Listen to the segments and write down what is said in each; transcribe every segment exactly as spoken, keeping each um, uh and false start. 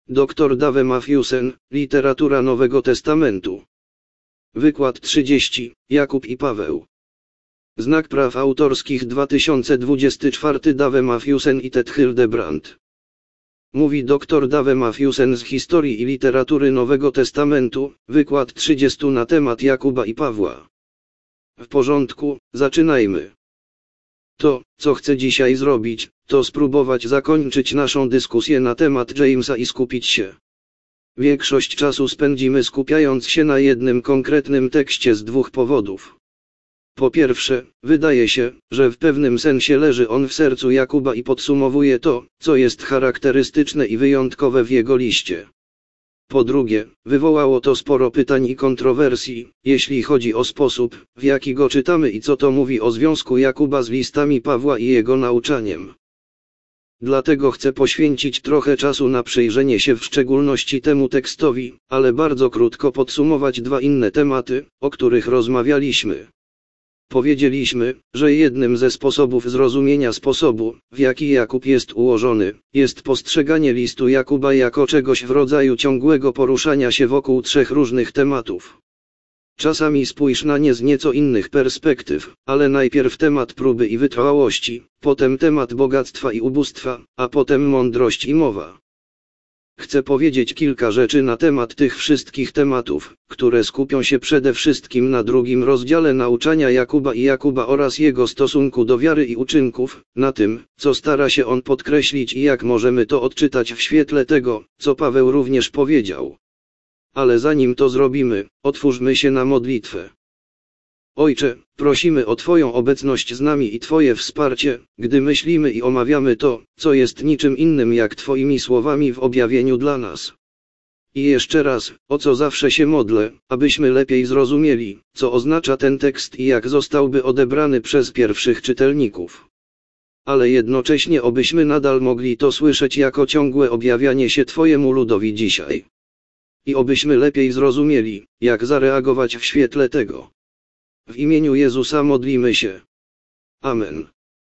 doktor Dave Matthewsen, Literatura Nowego Testamentu. Wykład trzydziesty, Jakub i Paweł. Znak praw autorskich dwa tysiące dwudziesty czwarty Dave Matthewsen i Ted Hildebrand. Mówi doktor Dave Matthewsen z Historii i Literatury Nowego Testamentu, wykład trzydziesty na temat Jakuba i Pawła. W porządku, zaczynajmy. To, co chcę dzisiaj zrobić, to spróbować zakończyć naszą dyskusję na temat Jamesa i skupić się. Większość czasu spędzimy skupiając się na jednym konkretnym tekście z dwóch powodów. Po pierwsze, wydaje się, że w pewnym sensie leży on w sercu Jakuba i podsumowuje to, co jest charakterystyczne i wyjątkowe w jego liście. Po drugie, wywołało to sporo pytań i kontrowersji, jeśli chodzi o sposób, w jaki go czytamy i co to mówi o związku Jakuba z listami Pawła i jego nauczaniem. Dlatego chcę poświęcić trochę czasu na przyjrzenie się w szczególności temu tekstowi, ale bardzo krótko podsumować dwa inne tematy, o których rozmawialiśmy. Powiedzieliśmy, że jednym ze sposobów zrozumienia sposobu, w jaki Jakub jest ułożony, jest postrzeganie listu Jakuba jako czegoś w rodzaju ciągłego poruszania się wokół trzech różnych tematów. Czasami spójrz na nie z nieco innych perspektyw, ale najpierw temat próby i wytrwałości, potem temat bogactwa i ubóstwa, a potem mądrość i mowa. Chcę powiedzieć kilka rzeczy na temat tych wszystkich tematów, które skupią się przede wszystkim na drugim rozdziale nauczania Jakuba i Jakuba oraz jego stosunku do wiary i uczynków, na tym, co stara się on podkreślić i jak możemy to odczytać w świetle tego, co Paweł również powiedział. Ale zanim to zrobimy, otwórzmy się na modlitwę. Ojcze, prosimy o Twoją obecność z nami i Twoje wsparcie, gdy myślimy i omawiamy to, co jest niczym innym jak Twoimi słowami w objawieniu dla nas. I jeszcze raz, o co zawsze się modlę, abyśmy lepiej zrozumieli, co oznacza ten tekst i jak zostałby odebrany przez pierwszych czytelników. Ale jednocześnie obyśmy nadal mogli to słyszeć jako ciągłe objawianie się Twojemu ludowi dzisiaj. I obyśmy lepiej zrozumieli, jak zareagować w świetle tego. W imieniu Jezusa modlimy się. Amen.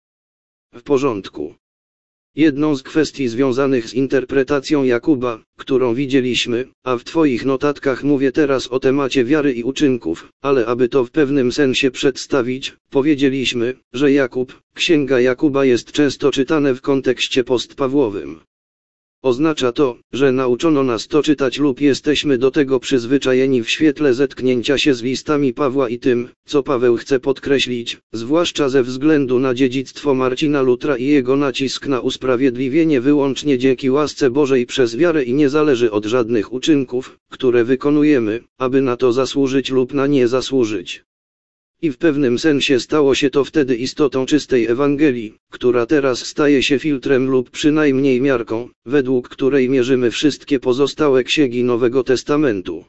W porządku. Jedną z kwestii związanych z interpretacją Jakuba, którą widzieliśmy, a w Twoich notatkach mówię teraz o temacie wiary i uczynków, ale aby to w pewnym sensie przedstawić, powiedzieliśmy, że Jakub, księga Jakuba jest często czytane w kontekście postpawłowym. Oznacza to, że nauczono nas to czytać lub jesteśmy do tego przyzwyczajeni w świetle zetknięcia się z listami Pawła i tym, co Paweł chce podkreślić, zwłaszcza ze względu na dziedzictwo Marcina Lutra i jego nacisk na usprawiedliwienie wyłącznie dzięki łasce Bożej przez wiarę i nie zależy od żadnych uczynków, które wykonujemy, aby na to zasłużyć lub na nie zasłużyć. I w pewnym sensie stało się to wtedy istotą czystej Ewangelii, która teraz staje się filtrem lub przynajmniej miarką, według której mierzymy wszystkie pozostałe księgi Nowego Testamentu.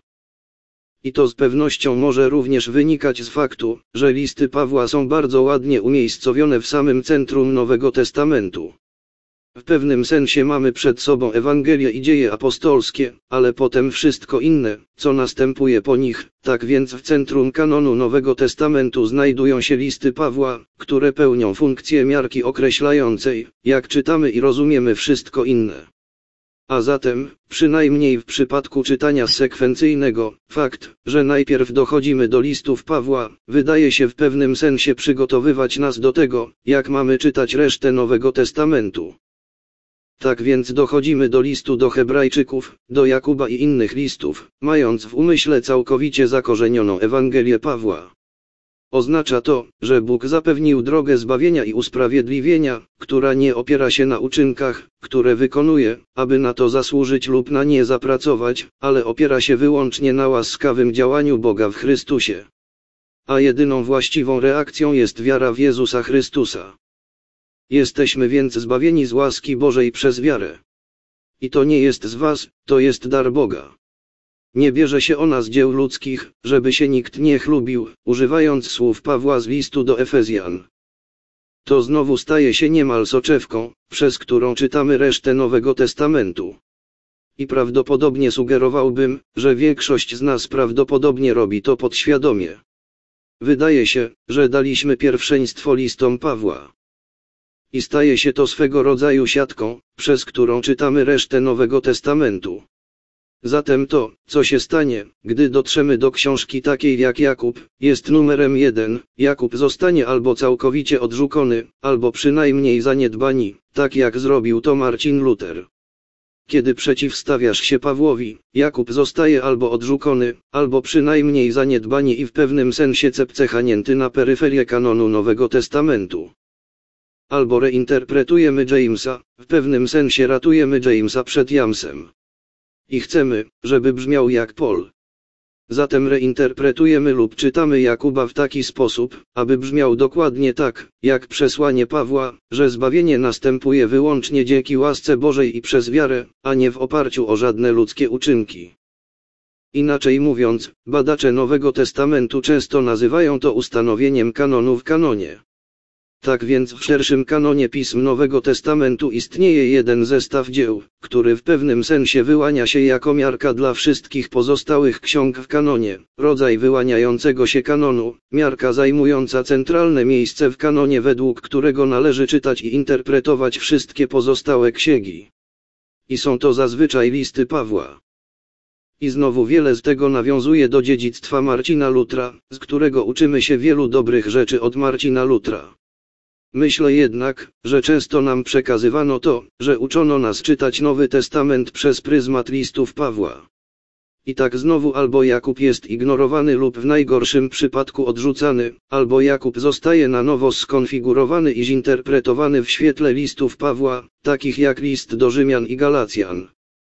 I to z pewnością może również wynikać z faktu, że listy Pawła są bardzo ładnie umiejscowione w samym centrum Nowego Testamentu. W pewnym sensie mamy przed sobą Ewangelię i dzieje apostolskie, ale potem wszystko inne, co następuje po nich, tak więc w centrum kanonu Nowego Testamentu znajdują się listy Pawła, które pełnią funkcję miarki określającej, jak czytamy i rozumiemy wszystko inne. A zatem, przynajmniej w przypadku czytania sekwencyjnego, fakt, że najpierw dochodzimy do listów Pawła, wydaje się w pewnym sensie przygotowywać nas do tego, jak mamy czytać resztę Nowego Testamentu. Tak więc dochodzimy do listu do Hebrajczyków, do Jakuba i innych listów, mając w umyśle całkowicie zakorzenioną Ewangelię Pawła. Oznacza to, że Bóg zapewnił drogę zbawienia i usprawiedliwienia, która nie opiera się na uczynkach, które wykonuje, aby na to zasłużyć lub na nie zapracować, ale opiera się wyłącznie na łaskawym działaniu Boga w Chrystusie. A jedyną właściwą reakcją jest wiara w Jezusa Chrystusa. Jesteśmy więc zbawieni z łaski Bożej przez wiarę. I to nie jest z was, to jest dar Boga. Nie bierze się ona z dzieł ludzkich, żeby się nikt nie chlubił, używając słów Pawła z listu do Efezjan. To znowu staje się niemal soczewką, przez którą czytamy resztę Nowego Testamentu. I prawdopodobnie sugerowałbym, że większość z nas prawdopodobnie robi to podświadomie. Wydaje się, że daliśmy pierwszeństwo listom Pawła. I staje się to swego rodzaju siatką, przez którą czytamy resztę Nowego Testamentu. Zatem to, co się stanie, gdy dotrzemy do książki takiej jak Jakub, jest numerem jeden. Jakub zostanie albo całkowicie odrzucony, albo przynajmniej zaniedbani, tak jak zrobił to Marcin Luther. Kiedy przeciwstawiasz się Pawłowi, Jakub zostaje albo odrzucony, albo przynajmniej zaniedbani i w pewnym sensie cepcechanięty na peryferię kanonu Nowego Testamentu. Albo reinterpretujemy Jamesa, w pewnym sensie ratujemy Jamesa przed Jamsem. I chcemy, żeby brzmiał jak Paul. Zatem reinterpretujemy lub czytamy Jakuba w taki sposób, aby brzmiał dokładnie tak, jak przesłanie Pawła, że zbawienie następuje wyłącznie dzięki łasce Bożej i przez wiarę, a nie w oparciu o żadne ludzkie uczynki. Inaczej mówiąc, badacze Nowego Testamentu często nazywają to ustanowieniem kanonu w kanonie. Tak więc w szerszym kanonie pism Nowego Testamentu istnieje jeden zestaw dzieł, który w pewnym sensie wyłania się jako miarka dla wszystkich pozostałych ksiąg w kanonie, rodzaj wyłaniającego się kanonu, miarka zajmująca centralne miejsce w kanonie, według którego należy czytać i interpretować wszystkie pozostałe księgi. I są to zazwyczaj listy Pawła. I znowu wiele z tego nawiązuje do dziedzictwa Marcina Lutra, z którego uczymy się wielu dobrych rzeczy od Marcina Lutra. Myślę jednak, że często nam przekazywano to, że uczono nas czytać Nowy Testament przez pryzmat listów Pawła. I tak znowu albo Jakub jest ignorowany lub w najgorszym przypadku odrzucany, albo Jakub zostaje na nowo skonfigurowany i zinterpretowany w świetle listów Pawła, takich jak list do Rzymian i Galacjan.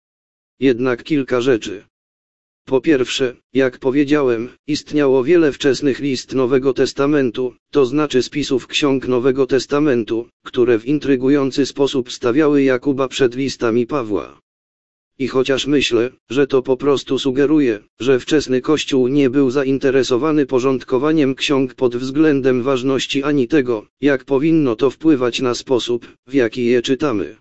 Jednak kilka rzeczy. Po pierwsze, jak powiedziałem, istniało wiele wczesnych list Nowego Testamentu, to znaczy spisów ksiąg Nowego Testamentu, które w intrygujący sposób stawiały Jakuba przed listami Pawła. I chociaż myślę, że to po prostu sugeruje, że wczesny Kościół nie był zainteresowany porządkowaniem ksiąg pod względem ważności ani tego, jak powinno to wpływać na sposób, w jaki je czytamy.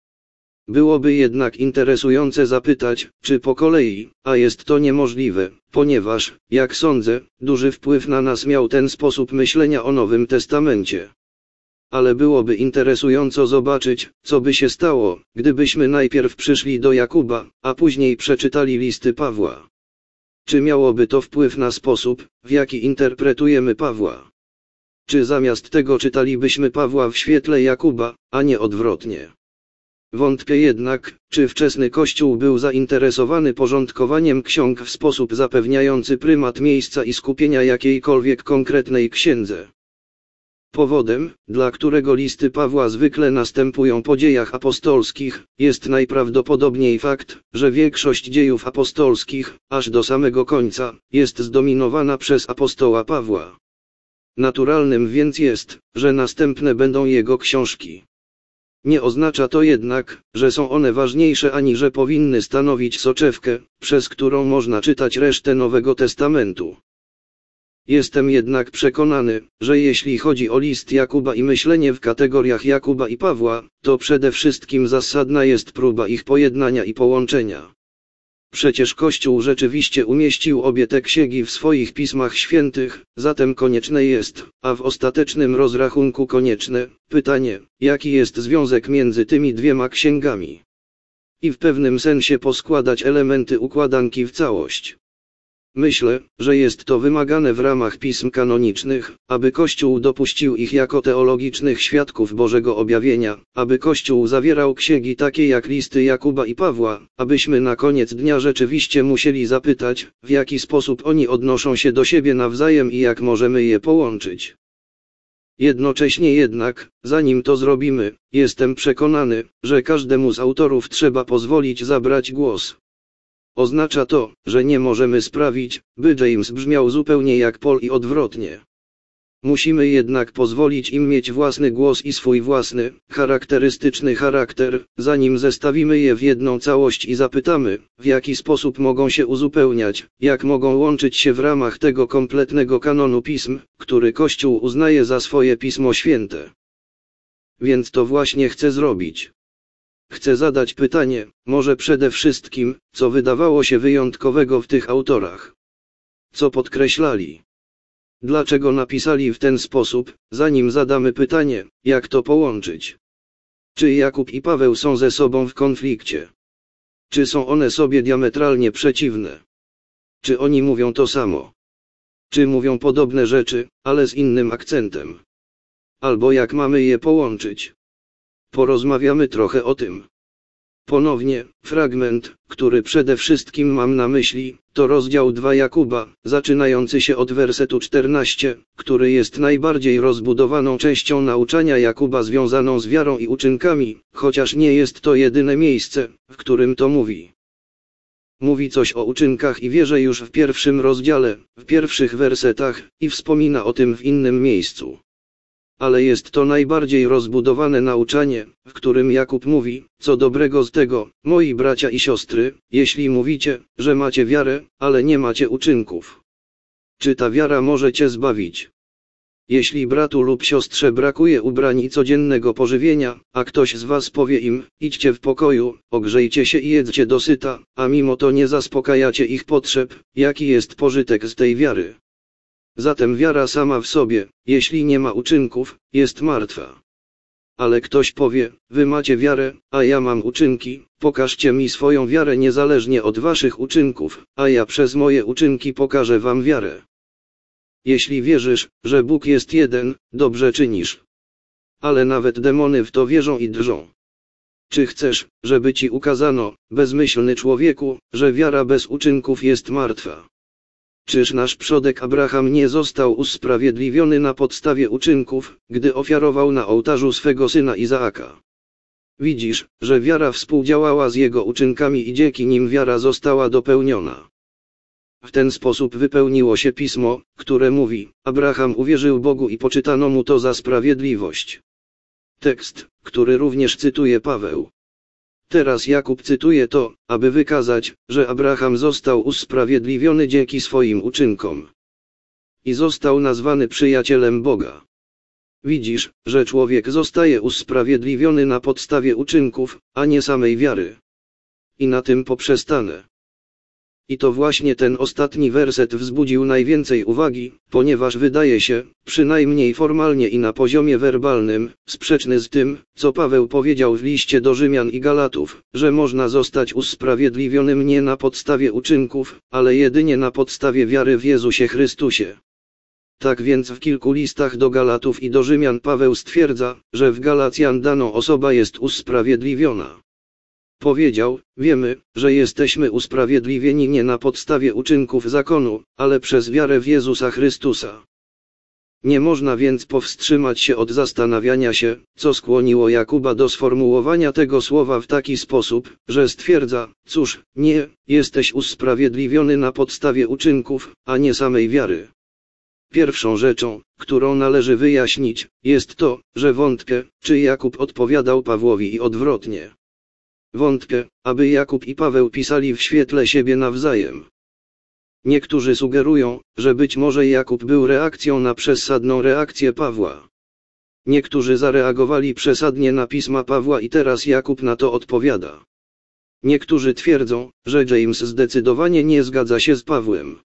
Byłoby jednak interesujące zapytać, czy po kolei, a jest to niemożliwe, ponieważ, jak sądzę, duży wpływ na nas miał ten sposób myślenia o Nowym Testamencie. Ale byłoby interesująco zobaczyć, co by się stało, gdybyśmy najpierw przyszli do Jakuba, a później przeczytali listy Pawła. Czy miałoby to wpływ na sposób, w jaki interpretujemy Pawła? Czy zamiast tego czytalibyśmy Pawła w świetle Jakuba, a nie odwrotnie? Wątpię jednak, czy wczesny Kościół był zainteresowany porządkowaniem ksiąg w sposób zapewniający prymat miejsca i skupienia jakiejkolwiek konkretnej księdze. Powodem, dla którego listy Pawła zwykle następują po dziejach apostolskich, jest najprawdopodobniej fakt, że większość dziejów apostolskich, aż do samego końca, jest zdominowana przez apostoła Pawła. Naturalnym więc jest, że następne będą jego książki. Nie oznacza to jednak, że są one ważniejsze ani że powinny stanowić soczewkę, przez którą można czytać resztę Nowego Testamentu. Jestem jednak przekonany, że jeśli chodzi o list Jakuba i myślenie w kategoriach Jakuba i Pawła, to przede wszystkim zasadna jest próba ich pojednania i połączenia. Przecież Kościół rzeczywiście umieścił obie te księgi w swoich pismach świętych, zatem konieczne jest, a w ostatecznym rozrachunku konieczne, pytanie, jaki jest związek między tymi dwiema księgami. I w pewnym sensie poskładać elementy układanki w całość. Myślę, że jest to wymagane w ramach pism kanonicznych, aby Kościół dopuścił ich jako teologicznych świadków Bożego objawienia, aby Kościół zawierał księgi takie jak listy Jakuba i Pawła, abyśmy na koniec dnia rzeczywiście musieli zapytać, w jaki sposób oni odnoszą się do siebie nawzajem i jak możemy je połączyć. Jednocześnie jednak, zanim to zrobimy, jestem przekonany, że każdemu z autorów trzeba pozwolić zabrać głos. Oznacza to, że nie możemy sprawić, by James brzmiał zupełnie jak Paul i odwrotnie. Musimy jednak pozwolić im mieć własny głos i swój własny, charakterystyczny charakter, zanim zestawimy je w jedną całość i zapytamy, w jaki sposób mogą się uzupełniać, jak mogą łączyć się w ramach tego kompletnego kanonu pism, który Kościół uznaje za swoje Pismo Święte. Więc to właśnie chcę zrobić. Chcę zadać pytanie, może przede wszystkim, co wydawało się wyjątkowego w tych autorach. Co podkreślali? dlaczego napisali w ten sposób, zanim zadamy pytanie, jak to połączyć. Czy Jakub i Paweł są ze sobą w konflikcie? Czy są one sobie diametralnie przeciwne? Czy oni mówią to samo? Czy mówią podobne rzeczy, ale z innym akcentem? Albo jak mamy je połączyć? Porozmawiamy trochę o tym. Ponownie, fragment, który przede wszystkim mam na myśli, to rozdział dwa Jakuba, zaczynający się od wersetu czternastego, który jest najbardziej rozbudowaną częścią nauczania Jakuba związaną z wiarą i uczynkami, chociaż nie jest to jedyne miejsce, w którym to mówi. Mówi coś o uczynkach i wierze już w pierwszym rozdziale, w pierwszych wersetach, i wspomina o tym w innym miejscu. Ale jest to najbardziej rozbudowane nauczanie, w którym Jakub mówi, co dobrego z tego, moi bracia i siostry, jeśli mówicie, że macie wiarę, ale nie macie uczynków. Czy ta wiara może cię zbawić? Jeśli bratu lub siostrze brakuje ubrań i codziennego pożywienia, a ktoś z was powie im, idźcie w pokoju, ogrzejcie się i jedzcie dosyta, a mimo to nie zaspokajacie ich potrzeb, jaki jest pożytek z tej wiary? Zatem wiara sama w sobie, jeśli nie ma uczynków, jest martwa. Ale ktoś powie, wy macie wiarę, a ja mam uczynki, pokażcie mi swoją wiarę niezależnie od waszych uczynków, a ja przez moje uczynki pokażę wam wiarę. Jeśli wierzysz, że Bóg jest jeden, dobrze czynisz. Ale nawet demony w to wierzą i drżą. Czy chcesz, żeby ci ukazano, bezmyślny człowieku, że wiara bez uczynków jest martwa? Czyż nasz przodek Abraham nie został usprawiedliwiony na podstawie uczynków, gdy ofiarował na ołtarzu swego syna Izaaka? Widzisz, że wiara współdziałała z jego uczynkami i dzięki nim wiara została dopełniona. W ten sposób wypełniło się pismo, które mówi, Abraham uwierzył Bogu i poczytano mu to za sprawiedliwość. Tekst, który również cytuje Paweł. Teraz Jakub cytuje to, aby wykazać, że Abraham został usprawiedliwiony dzięki swoim uczynkom. I został nazwany przyjacielem Boga. Widzisz, że człowiek zostaje usprawiedliwiony na podstawie uczynków, a nie samej wiary. I na tym poprzestanę. I to właśnie ten ostatni werset wzbudził najwięcej uwagi, ponieważ wydaje się, przynajmniej formalnie i na poziomie werbalnym, sprzeczny z tym, co Paweł powiedział w liście do Rzymian i Galatów, że można zostać usprawiedliwionym nie na podstawie uczynków, ale jedynie na podstawie wiary w Jezusie Chrystusie. Tak więc w kilku listach do Galatów i do Rzymian Paweł stwierdza, że w Galacjan daną osoba jest usprawiedliwiona. Powiedział, wiemy, że jesteśmy usprawiedliwieni nie na podstawie uczynków zakonu, ale przez wiarę w Jezusa Chrystusa. Nie można więc powstrzymać się od zastanawiania się, co skłoniło Jakuba do sformułowania tego słowa w taki sposób, że stwierdza, cóż, nie, jesteś usprawiedliwiony na podstawie uczynków, a nie samej wiary. Pierwszą rzeczą, którą należy wyjaśnić, jest to, że wątpię, czy Jakub odpowiadał Pawłowi i odwrotnie. Wątpię, aby Jakub i Paweł pisali w świetle siebie nawzajem. Niektórzy sugerują, że być może Jakub był reakcją na przesadną reakcję Pawła. Niektórzy zareagowali przesadnie na pisma Pawła i teraz Jakub na to odpowiada. Niektórzy twierdzą, że James zdecydowanie nie zgadza się z Pawłem.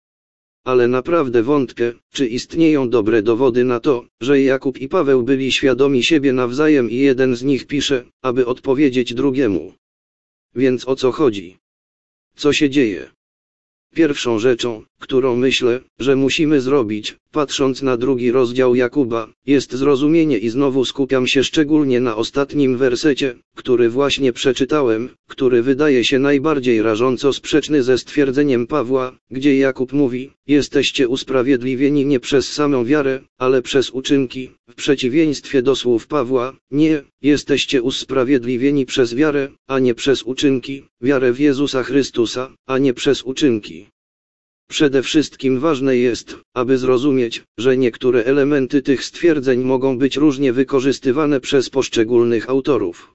Ale naprawdę wątpię, czy istnieją dobre dowody na to, że Jakub i Paweł byli świadomi siebie nawzajem i jeden z nich pisze, aby odpowiedzieć drugiemu. Więc o co chodzi? Co się dzieje? Pierwszą rzeczą, którą myślę, że musimy zrobić, patrząc na drugi rozdział Jakuba, jest zrozumienie i znowu skupiam się szczególnie na ostatnim wersecie, który właśnie przeczytałem, który wydaje się najbardziej rażąco sprzeczny ze stwierdzeniem Pawła, gdzie Jakub mówi, jesteście usprawiedliwieni nie przez samą wiarę, ale przez uczynki, w przeciwieństwie do słów Pawła, nie, jesteście usprawiedliwieni przez wiarę, a nie przez uczynki, wiarę w Jezusa Chrystusa, a nie przez uczynki. Przede wszystkim ważne jest, aby zrozumieć, że niektóre elementy tych stwierdzeń mogą być różnie wykorzystywane przez poszczególnych autorów.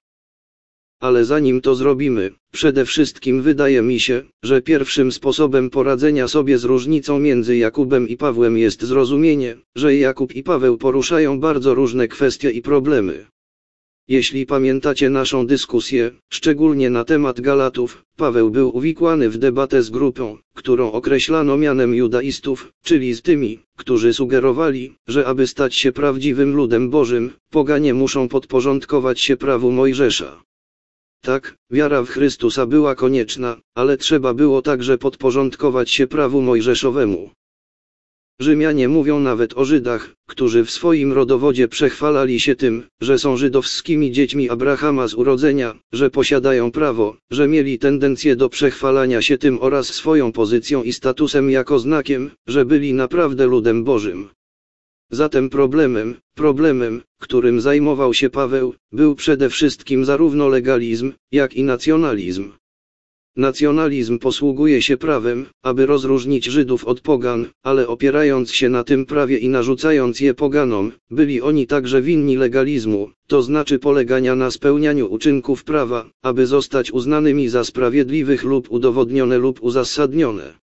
Ale zanim to zrobimy, przede wszystkim wydaje mi się, że pierwszym sposobem poradzenia sobie z różnicą między Jakubem i Pawłem jest zrozumienie, że Jakub i Paweł poruszają bardzo różne kwestie i problemy. Jeśli pamiętacie naszą dyskusję, szczególnie na temat Galatów, Paweł był uwikłany w debatę z grupą, którą określano mianem judaistów, czyli z tymi, którzy sugerowali, że aby stać się prawdziwym ludem Bożym, poganie muszą podporządkować się prawu Mojżesza. Tak, wiara w Chrystusa była konieczna, ale trzeba było także podporządkować się prawu mojżeszowemu. Rzymianie mówią nawet o Żydach, którzy w swoim rodowodzie przechwalali się tym, że są żydowskimi dziećmi Abrahama z urodzenia, że posiadają prawo, że mieli tendencję do przechwalania się tym oraz swoją pozycją i statusem jako znakiem, że byli naprawdę ludem Bożym. Zatem problemem, problemem, którym zajmował się Paweł, był przede wszystkim zarówno legalizm, jak i nacjonalizm. Nacjonalizm posługuje się prawem, aby rozróżnić Żydów od pogan, ale opierając się na tym prawie i narzucając je poganom, byli oni także winni legalizmu, to znaczy polegania na spełnianiu uczynków prawa, aby zostać uznanymi za sprawiedliwych lub udowodnione lub uzasadnione.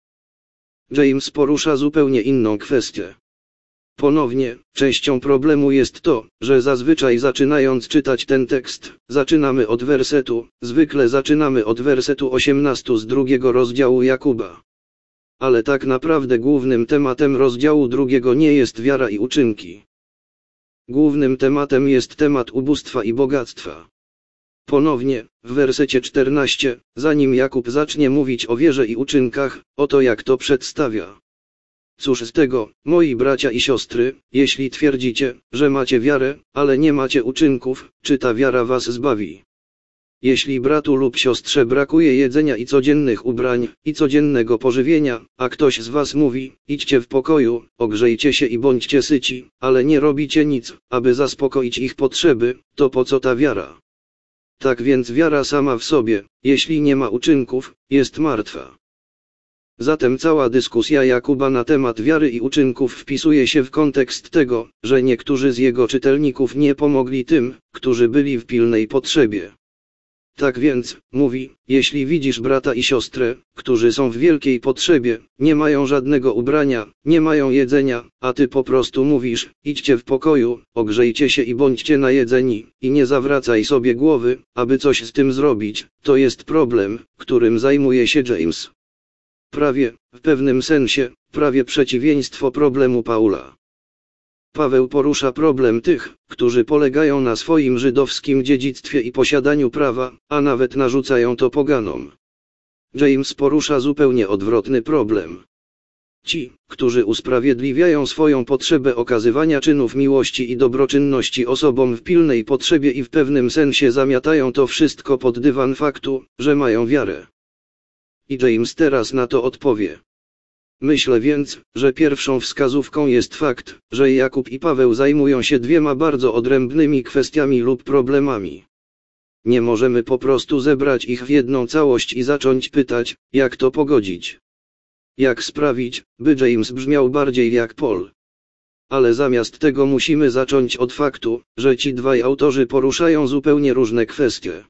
James porusza zupełnie inną kwestię. Ponownie, częścią problemu jest to, że zazwyczaj zaczynając czytać ten tekst, zaczynamy od wersetu, zwykle zaczynamy od wersetu osiemnastego z drugiego rozdziału Jakuba. Ale tak naprawdę głównym tematem rozdziału drugiego nie jest wiara i uczynki. Głównym tematem jest temat ubóstwa i bogactwa. Ponownie, w wersecie czternastym, zanim Jakub zacznie mówić o wierze i uczynkach, oto jak to przedstawia. Cóż z tego, moi bracia i siostry, jeśli twierdzicie, że macie wiarę, ale nie macie uczynków, czy ta wiara was zbawi? Jeśli bratu lub siostrze brakuje jedzenia i codziennych ubrań, i codziennego pożywienia, a ktoś z was mówi, idźcie w pokoju, ogrzejcie się i bądźcie syci, ale nie robicie nic, aby zaspokoić ich potrzeby, to po co ta wiara? Tak więc wiara sama w sobie, jeśli nie ma uczynków, jest martwa. Zatem cała dyskusja Jakuba na temat wiary i uczynków wpisuje się w kontekst tego, że niektórzy z jego czytelników nie pomogli tym, którzy byli w pilnej potrzebie. Tak więc, mówi, jeśli widzisz brata i siostrę, którzy są w wielkiej potrzebie, nie mają żadnego ubrania, nie mają jedzenia, a ty po prostu mówisz, idźcie w pokoju, ogrzejcie się i bądźcie najedzeni, i nie zawracaj sobie głowy, aby coś z tym zrobić, to jest problem, którym zajmuje się James. Prawie, w pewnym sensie, prawie przeciwieństwo problemu Paula. Paweł porusza problem tych, którzy polegają na swoim żydowskim dziedzictwie i posiadaniu prawa, a nawet narzucają to poganom. James porusza zupełnie odwrotny problem. Ci, którzy usprawiedliwiają swoją potrzebę okazywania czynów miłości i dobroczynności osobom w pilnej potrzebie i w pewnym sensie zamiatają to wszystko pod dywan faktu, że mają wiarę. I James teraz na to odpowie. Myślę więc, że pierwszą wskazówką jest fakt, że Jakub i Paweł zajmują się dwiema bardzo odrębnymi kwestiami lub problemami. Nie możemy po prostu zebrać ich w jedną całość i zacząć pytać, jak to pogodzić. Jak sprawić, by James brzmiał bardziej jak Paul. Ale zamiast tego musimy zacząć od faktu, że ci dwaj autorzy poruszają zupełnie różne kwestie.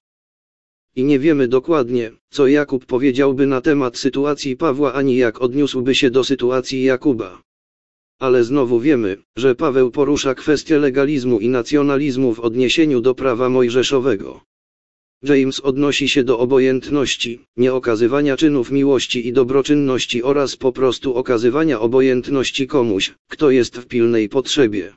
I nie wiemy dokładnie, co Jakub powiedziałby na temat sytuacji Pawła ani jak odniósłby się do sytuacji Jakuba. Ale znowu wiemy, że Paweł porusza kwestię legalizmu i nacjonalizmu w odniesieniu do prawa mojżeszowego. James odnosi się do obojętności, nieokazywania czynów miłości i dobroczynności oraz po prostu okazywania obojętności komuś, kto jest w pilnej potrzebie.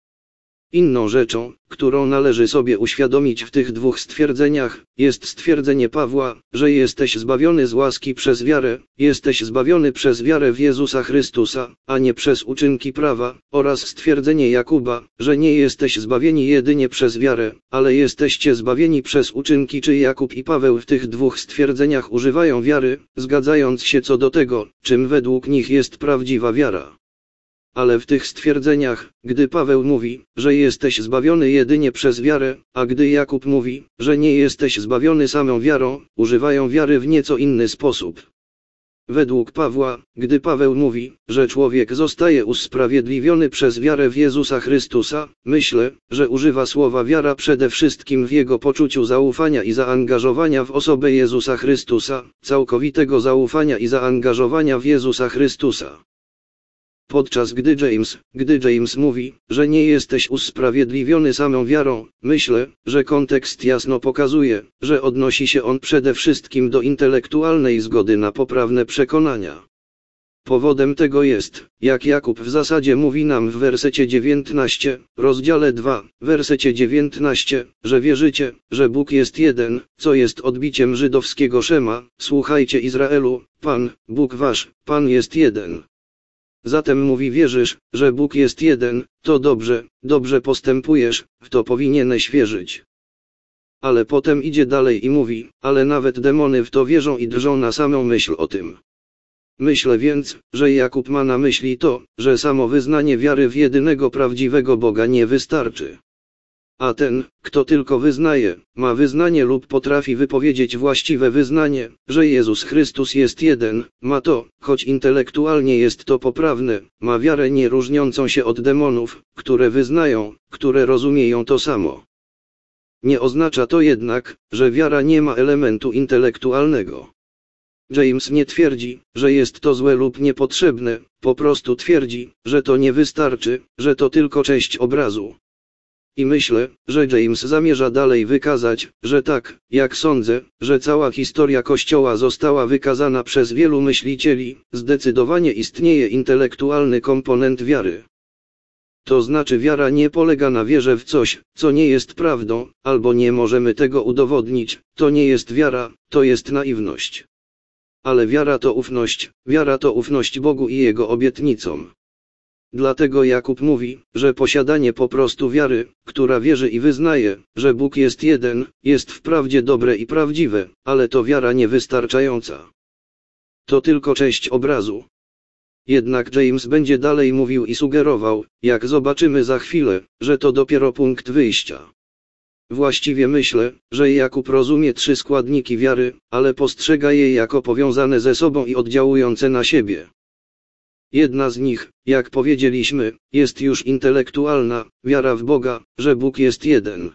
Inną rzeczą, którą należy sobie uświadomić w tych dwóch stwierdzeniach, jest stwierdzenie Pawła, że jesteś zbawiony z łaski przez wiarę, jesteś zbawiony przez wiarę w Jezusa Chrystusa, a nie przez uczynki prawa, oraz stwierdzenie Jakuba, że nie jesteś zbawieni jedynie przez wiarę, ale jesteście zbawieni przez uczynki. Czy Jakub i Paweł w tych dwóch stwierdzeniach używają wiary, zgadzając się co do tego, czym według nich jest prawdziwa wiara? Ale w tych stwierdzeniach, gdy Paweł mówi, że jesteś zbawiony jedynie przez wiarę, a gdy Jakub mówi, że nie jesteś zbawiony samą wiarą, używają wiary w nieco inny sposób. Według Pawła, gdy Paweł mówi, że człowiek zostaje usprawiedliwiony przez wiarę w Jezusa Chrystusa, myślę, że używa słowa wiara przede wszystkim w jego poczuciu zaufania i zaangażowania w osobę Jezusa Chrystusa, całkowitego zaufania i zaangażowania w Jezusa Chrystusa. Podczas gdy James, gdy James mówi, że nie jesteś usprawiedliwiony samą wiarą, myślę, że kontekst jasno pokazuje, że odnosi się on przede wszystkim do intelektualnej zgody na poprawne przekonania. Powodem tego jest, jak Jakub w zasadzie mówi nam w wersecie dziewiętnastym, rozdziale dwa, wersecie dziewiętnastym, że wierzycie, że Bóg jest jeden, co jest odbiciem żydowskiego szema. Słuchajcie Izraelu, Pan, Bóg wasz, Pan jest jeden. Zatem mówi wierzysz, że Bóg jest jeden, to dobrze, dobrze postępujesz, w to powinieneś wierzyć. Ale potem idzie dalej i mówi, ale nawet demony w to wierzą i drżą na samą myśl o tym. Myślę więc, że Jakub ma na myśli to, że samo wyznanie wiary w jedynego prawdziwego Boga nie wystarczy. A ten, kto tylko wyznaje, ma wyznanie lub potrafi wypowiedzieć właściwe wyznanie, że Jezus Chrystus jest jeden, ma to, choć intelektualnie jest to poprawne, ma wiarę nie różniącą się od demonów, które wyznają, które rozumieją to samo. Nie oznacza to jednak, że wiara nie ma elementu intelektualnego. James nie twierdzi, że jest to złe lub niepotrzebne, po prostu twierdzi, że to nie wystarczy, że to tylko część obrazu. I myślę, że James zamierza dalej wykazać, że tak, jak sądzę, że cała historia Kościoła została wykazana przez wielu myślicieli, zdecydowanie istnieje intelektualny komponent wiary. To znaczy wiara nie polega na wierze w coś, co nie jest prawdą, albo nie możemy tego udowodnić, to nie jest wiara, to jest naiwność. Ale wiara to ufność, wiara to ufność Bogu i Jego obietnicom. Dlatego Jakub mówi, że posiadanie po prostu wiary, która wierzy i wyznaje, że Bóg jest jeden, jest wprawdzie dobre i prawdziwe, ale to wiara niewystarczająca. To tylko część obrazu. Jednak James będzie dalej mówił i sugerował, jak zobaczymy za chwilę, że to dopiero punkt wyjścia. Właściwie myślę, że Jakub rozumie trzy składniki wiary, ale postrzega je jako powiązane ze sobą i oddziałujące na siebie. Jedna z nich, jak powiedzieliśmy, jest już intelektualna, wiara w Boga, że Bóg jest jeden.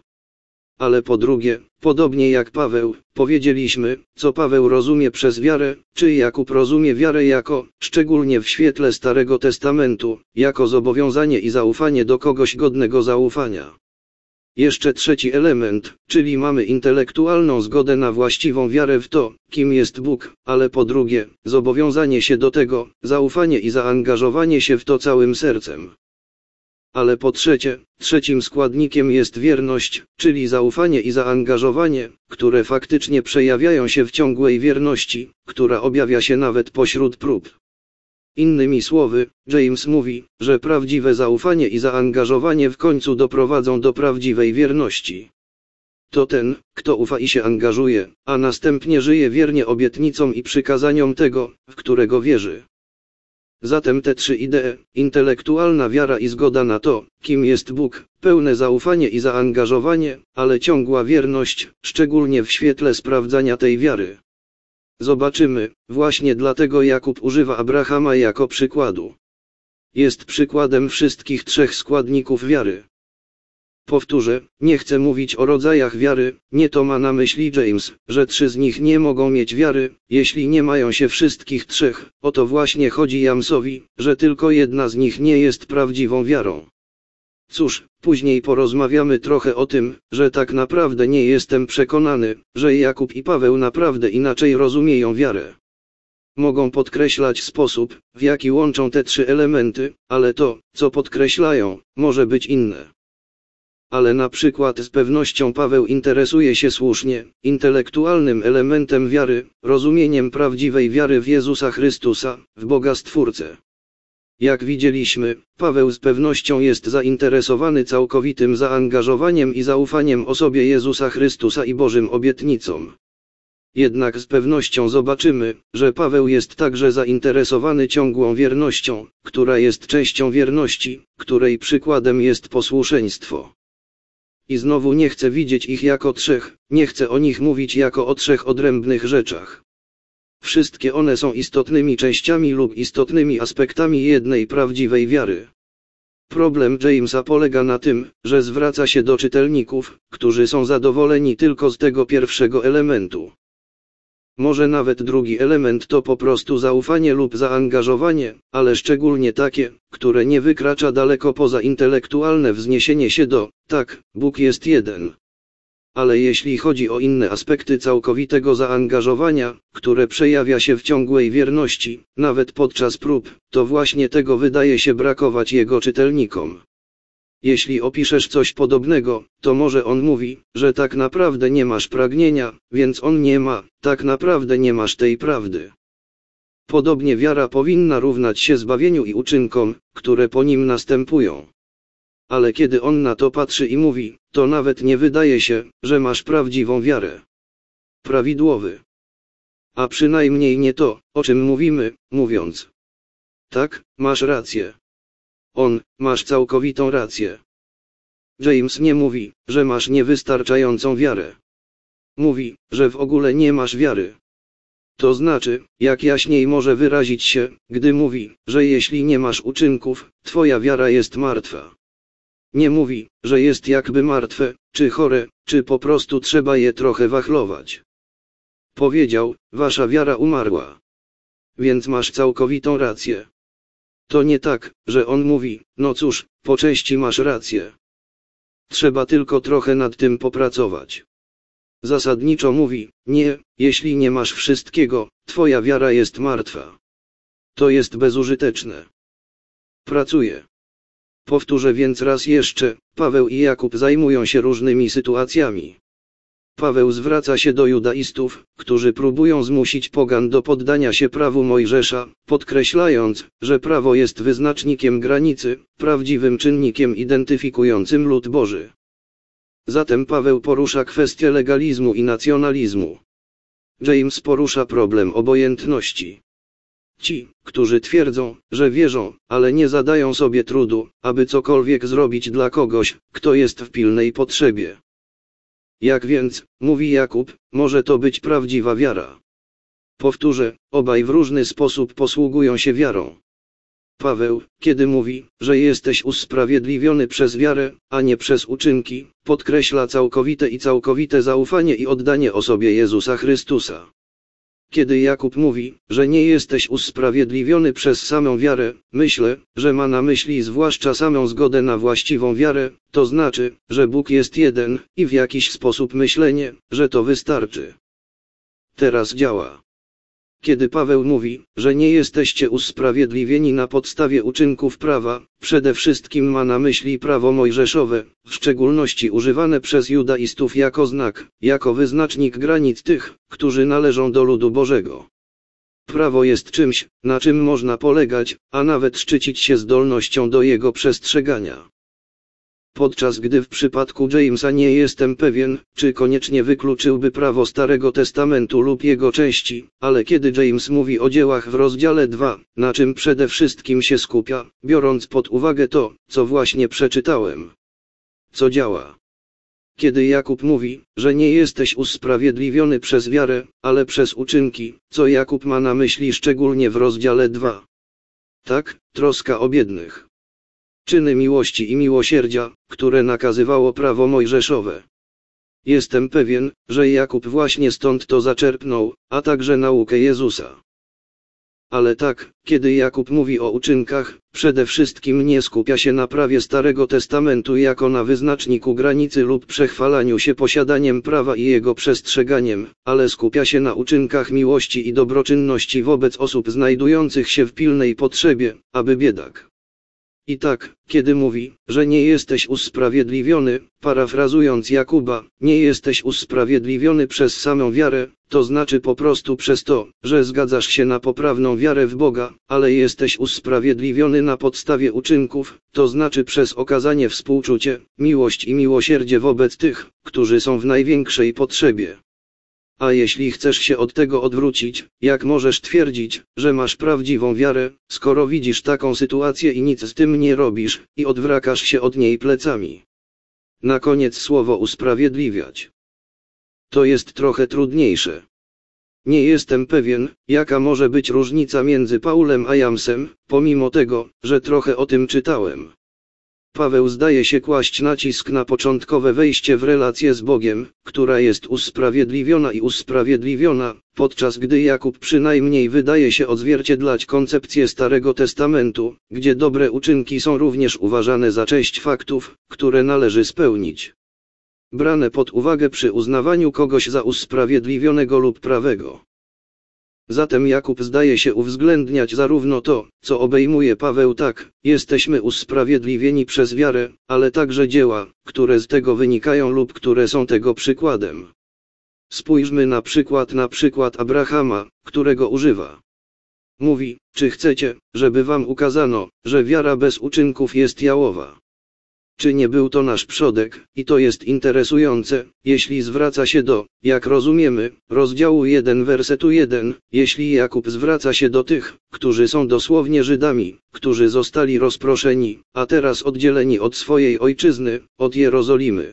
Ale po drugie, podobnie jak Paweł, powiedzieliśmy, co Paweł rozumie przez wiarę, czy Jakub rozumie wiarę jako, szczególnie w świetle Starego Testamentu, jako zobowiązanie i zaufanie do kogoś godnego zaufania. Jeszcze trzeci element, czyli mamy intelektualną zgodę na właściwą wiarę w to, kim jest Bóg, ale po drugie, zobowiązanie się do tego, zaufanie i zaangażowanie się w to całym sercem. Ale po trzecie, trzecim składnikiem jest wierność, czyli zaufanie i zaangażowanie, które faktycznie przejawiają się w ciągłej wierności, która objawia się nawet pośród prób. Innymi słowy, James mówi, że prawdziwe zaufanie i zaangażowanie w końcu doprowadzą do prawdziwej wierności. To ten, kto ufa i się angażuje, a następnie żyje wiernie obietnicom i przykazaniom tego, w którego wierzy. Zatem te trzy idee, intelektualna wiara i zgoda na to, kim jest Bóg, pełne zaufanie i zaangażowanie, ale ciągła wierność, szczególnie w świetle sprawdzania tej wiary. Zobaczymy, właśnie dlatego Jakub używa Abrahama jako przykładu. Jest przykładem wszystkich trzech składników wiary. Powtórzę, nie chcę mówić o rodzajach wiary, nie to ma na myśli James, że trzy z nich nie mogą mieć wiary, jeśli nie mają się wszystkich trzech. O to właśnie chodzi Jamesowi, że tylko jedna z nich nie jest prawdziwą wiarą. Cóż, później porozmawiamy trochę o tym, że tak naprawdę nie jestem przekonany, że Jakub i Paweł naprawdę inaczej rozumieją wiarę. Mogą podkreślać sposób, w jaki łączą te trzy elementy, ale to, co podkreślają, może być inne. Ale na przykład z pewnością Paweł interesuje się słusznie, intelektualnym elementem wiary, rozumieniem prawdziwej wiary w Jezusa Chrystusa, w Boga Stwórcę. Jak widzieliśmy, Paweł z pewnością jest zainteresowany całkowitym zaangażowaniem i zaufaniem osobie Jezusa Chrystusa i Bożym obietnicom. Jednak z pewnością zobaczymy, że Paweł jest także zainteresowany ciągłą wiernością, która jest częścią wierności, której przykładem jest posłuszeństwo. I znowu nie chcę widzieć ich jako trzech, nie chcę o nich mówić jako o trzech odrębnych rzeczach. Wszystkie one są istotnymi częściami lub istotnymi aspektami jednej prawdziwej wiary. Problem Jamesa polega na tym, że zwraca się do czytelników, którzy są zadowoleni tylko z tego pierwszego elementu. Może nawet drugi element to po prostu zaufanie lub zaangażowanie, ale szczególnie takie, które nie wykracza daleko poza intelektualne wzniesienie się do, tak, Bóg jest jeden. Ale jeśli chodzi o inne aspekty całkowitego zaangażowania, które przejawia się w ciągłej wierności, nawet podczas prób, to właśnie tego wydaje się brakować jego czytelnikom. Jeśli opiszesz coś podobnego, to może on mówi, że tak naprawdę nie masz pragnienia, więc on nie ma, tak naprawdę nie masz tej prawdy. Podobnie wiara powinna równać się zbawieniu i uczynkom, które po nim następują. Ale kiedy on na to patrzy i mówi, to nawet nie wydaje się, że masz prawdziwą wiarę. Prawidłowy. A przynajmniej nie to, o czym mówimy, mówiąc. Tak, masz rację. On, masz całkowitą rację. James nie mówi, że masz niewystarczającą wiarę. Mówi, że w ogóle nie masz wiary. To znaczy, jak jaśniej może wyrazić się, gdy mówi, że jeśli nie masz uczynków, twoja wiara jest martwa. Nie mówi, że jest jakby martwe, czy chore, czy po prostu trzeba je trochę wachlować. Powiedział, wasza wiara umarła. Więc masz całkowitą rację. To nie tak, że on mówi, no cóż, po części masz rację. Trzeba tylko trochę nad tym popracować. Zasadniczo mówi, nie, jeśli nie masz wszystkiego, twoja wiara jest martwa. To jest bezużyteczne. Pracuje. Powtórzę więc raz jeszcze, Paweł i Jakub zajmują się różnymi sytuacjami. Paweł zwraca się do judaistów, którzy próbują zmusić pogan do poddania się prawu Mojżesza, podkreślając, że prawo jest wyznacznikiem granicy, prawdziwym czynnikiem identyfikującym lud Boży. Zatem Paweł porusza kwestię legalizmu i nacjonalizmu. James porusza problem obojętności. Ci, którzy twierdzą, że wierzą, ale nie zadają sobie trudu, aby cokolwiek zrobić dla kogoś, kto jest w pilnej potrzebie. Jak więc, mówi Jakub, może to być prawdziwa wiara? Powtórzę, obaj w różny sposób posługują się wiarą. Paweł, kiedy mówi, że jesteś usprawiedliwiony przez wiarę, a nie przez uczynki, podkreśla całkowite i całkowite zaufanie i oddanie osobie Jezusa Chrystusa. Kiedy Jakub mówi, że nie jesteś usprawiedliwiony przez samą wiarę, myślę, że ma na myśli zwłaszcza samą zgodę na właściwą wiarę, to znaczy, że Bóg jest jeden, i w jakiś sposób myślenie, że to wystarczy. Teraz działa. Kiedy Paweł mówi, że nie jesteście usprawiedliwieni na podstawie uczynków prawa, przede wszystkim ma na myśli prawo mojżeszowe, w szczególności używane przez judaistów jako znak, jako wyznacznik granic tych, którzy należą do ludu Bożego. Prawo jest czymś, na czym można polegać, a nawet szczycić się zdolnością do jego przestrzegania. Podczas gdy w przypadku Jamesa nie jestem pewien, czy koniecznie wykluczyłby prawo Starego Testamentu lub jego części, ale kiedy James mówi o dziełach w rozdziale dwa, na czym przede wszystkim się skupia, biorąc pod uwagę to, co właśnie przeczytałem. Co działa? Kiedy Jakub mówi, że nie jesteś usprawiedliwiony przez wiarę, ale przez uczynki, co Jakub ma na myśli szczególnie w rozdziale dwa? Tak, troska o biednych. Czyny miłości i miłosierdzia, które nakazywało prawo mojżeszowe. Jestem pewien, że Jakub właśnie stąd to zaczerpnął, a także naukę Jezusa. Ale tak, kiedy Jakub mówi o uczynkach, przede wszystkim nie skupia się na prawie Starego Testamentu jako na wyznaczniku granicy lub przechwalaniu się posiadaniem prawa i jego przestrzeganiem, ale skupia się na uczynkach miłości i dobroczynności wobec osób znajdujących się w pilnej potrzebie, aby biedak. I tak, kiedy mówi, że nie jesteś usprawiedliwiony, parafrazując Jakuba, nie jesteś usprawiedliwiony przez samą wiarę, to znaczy po prostu przez to, że zgadzasz się na poprawną wiarę w Boga, ale jesteś usprawiedliwiony na podstawie uczynków, to znaczy przez okazanie współczucie, miłość i miłosierdzie wobec tych, którzy są w największej potrzebie. A jeśli chcesz się od tego odwrócić, jak możesz twierdzić, że masz prawdziwą wiarę, skoro widzisz taką sytuację i nic z tym nie robisz, i odwracasz się od niej plecami? Na koniec słowo usprawiedliwiać. To jest trochę trudniejsze. Nie jestem pewien, jaka może być różnica między Paulem a Jamesem, pomimo tego, że trochę o tym czytałem. Paweł zdaje się kłaść nacisk na początkowe wejście w relację z Bogiem, która jest usprawiedliwiona i usprawiedliwiona, podczas gdy Jakub przynajmniej wydaje się odzwierciedlać koncepcję Starego Testamentu, gdzie dobre uczynki są również uważane za część faktów, które należy spełnić. Brane pod uwagę przy uznawaniu kogoś za usprawiedliwionego lub prawego. Zatem Jakub zdaje się uwzględniać zarówno to, co obejmuje Paweł tak, jesteśmy usprawiedliwieni przez wiarę, ale także dzieła, które z tego wynikają lub które są tego przykładem. Spójrzmy na przykład na przykład Abrahama, którego używa. Mówi, czy chcecie, żeby wam ukazano, że wiara bez uczynków jest jałowa? Czy nie był to nasz przodek, i to jest interesujące, jeśli zwraca się do, jak rozumiemy, rozdziału jeden wersetu jeden, jeśli Jakub zwraca się do tych, którzy są dosłownie Żydami, którzy zostali rozproszeni, a teraz oddzieleni od swojej ojczyzny, od Jerozolimy.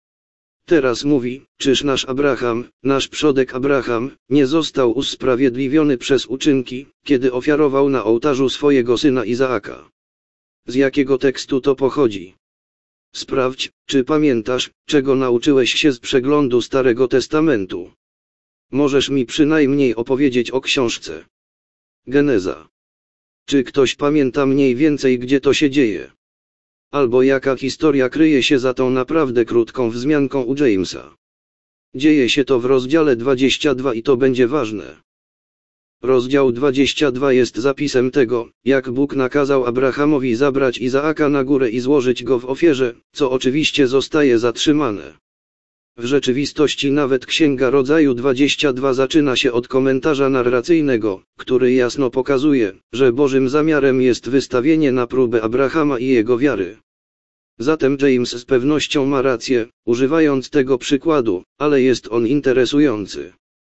Teraz mówi, czyż nasz Abraham, nasz przodek Abraham, nie został usprawiedliwiony przez uczynki, kiedy ofiarował na ołtarzu swojego syna Izaaka? Z jakiego tekstu to pochodzi? Sprawdź, czy pamiętasz, czego nauczyłeś się z przeglądu Starego Testamentu. Możesz mi przynajmniej opowiedzieć o książce Geneza. Czy ktoś pamięta mniej więcej, gdzie to się dzieje? Albo jaka historia kryje się za tą naprawdę krótką wzmianką u Jamesa? Dzieje się to w rozdziale dwudziestym drugim i to będzie ważne. Rozdział dwudziesty drugi jest zapisem tego, jak Bóg nakazał Abrahamowi zabrać Izaaka na górę i złożyć go w ofierze, co oczywiście zostaje zatrzymane. W rzeczywistości nawet Księga Rodzaju dwudziesty drugi zaczyna się od komentarza narracyjnego, który jasno pokazuje, że Bożym zamiarem jest wystawienie na próbę Abrahama i jego wiary. Zatem James z pewnością ma rację, używając tego przykładu, ale jest on interesujący.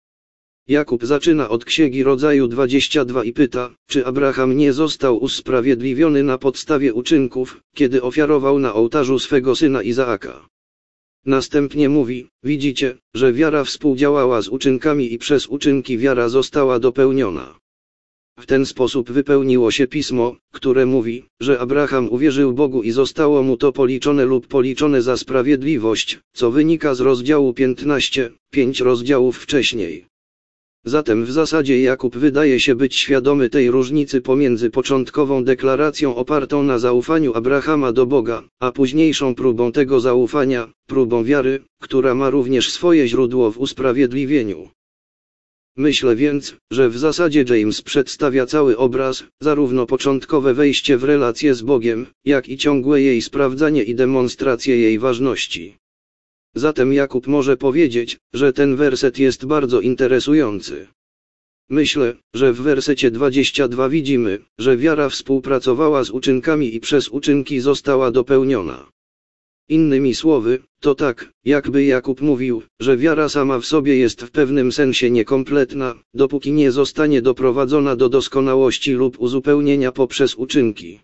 Jakub zaczyna od Księgi Rodzaju dwudziestego drugiego i pyta, czy Abraham nie został usprawiedliwiony na podstawie uczynków, kiedy ofiarował na ołtarzu swego syna Izaaka. Następnie mówi, widzicie, że wiara współdziałała z uczynkami i przez uczynki wiara została dopełniona. W ten sposób wypełniło się Pismo, które mówi, że Abraham uwierzył Bogu i zostało mu to policzone lub policzone za sprawiedliwość, co wynika z rozdziału piętnastego, pięć rozdziałów wcześniej. Zatem w zasadzie Jakub wydaje się być świadomy tej różnicy pomiędzy początkową deklaracją opartą na zaufaniu Abrahama do Boga, a późniejszą próbą tego zaufania, próbą wiary, która ma również swoje źródło w usprawiedliwieniu. Myślę więc, że w zasadzie James przedstawia cały obraz, zarówno początkowe wejście w relację z Bogiem, jak i ciągłe jej sprawdzanie i demonstrację jej ważności. Zatem Jakub może powiedzieć, że ten werset jest bardzo interesujący. Myślę, że w wersecie dwudziestym drugim widzimy, że wiara współpracowała z uczynkami i przez uczynki została dopełniona. Innymi słowy, to tak, jakby Jakub mówił, że wiara sama w sobie jest w pewnym sensie niekompletna, dopóki nie zostanie doprowadzona do doskonałości lub uzupełnienia poprzez uczynki.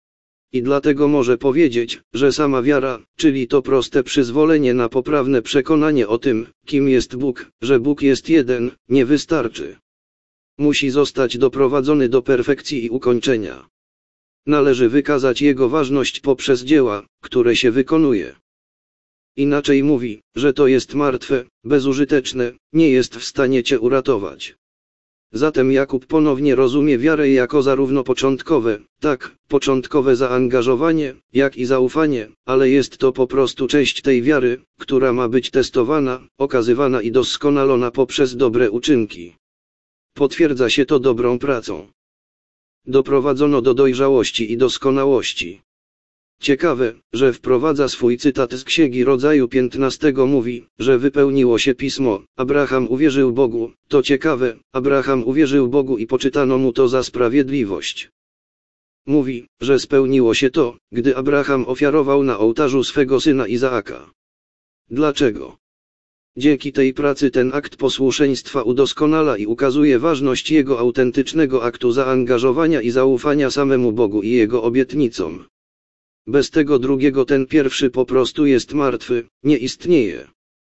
I dlatego może powiedzieć, że sama wiara, czyli to proste przyzwolenie na poprawne przekonanie o tym, kim jest Bóg, że Bóg jest jeden, nie wystarczy. Musi zostać doprowadzony do perfekcji i ukończenia. Należy wykazać jego ważność poprzez dzieła, które się wykonuje. Inaczej mówi, że to jest martwe, bezużyteczne, nie jest w stanie cię uratować. Zatem Jakub ponownie rozumie wiarę jako zarówno początkowe, tak, początkowe zaangażowanie, jak i zaufanie, ale jest to po prostu część tej wiary, która ma być testowana, okazywana i doskonalona poprzez dobre uczynki. Potwierdza się to dobrą pracą. Doprowadzono do dojrzałości i doskonałości. Ciekawe, że wprowadza swój cytat z Księgi Rodzaju piętnastego mówi, że wypełniło się Pismo, Abraham uwierzył Bogu, to ciekawe, Abraham uwierzył Bogu i poczytano mu to za sprawiedliwość. Mówi, że spełniło się to, gdy Abraham ofiarował na ołtarzu swego syna Izaaka. Dlaczego? Dzięki tej pracy ten akt posłuszeństwa udoskonala i ukazuje ważność jego autentycznego aktu zaangażowania i zaufania samemu Bogu i jego obietnicom. Bez tego drugiego ten pierwszy po prostu jest martwy, nie istnieje.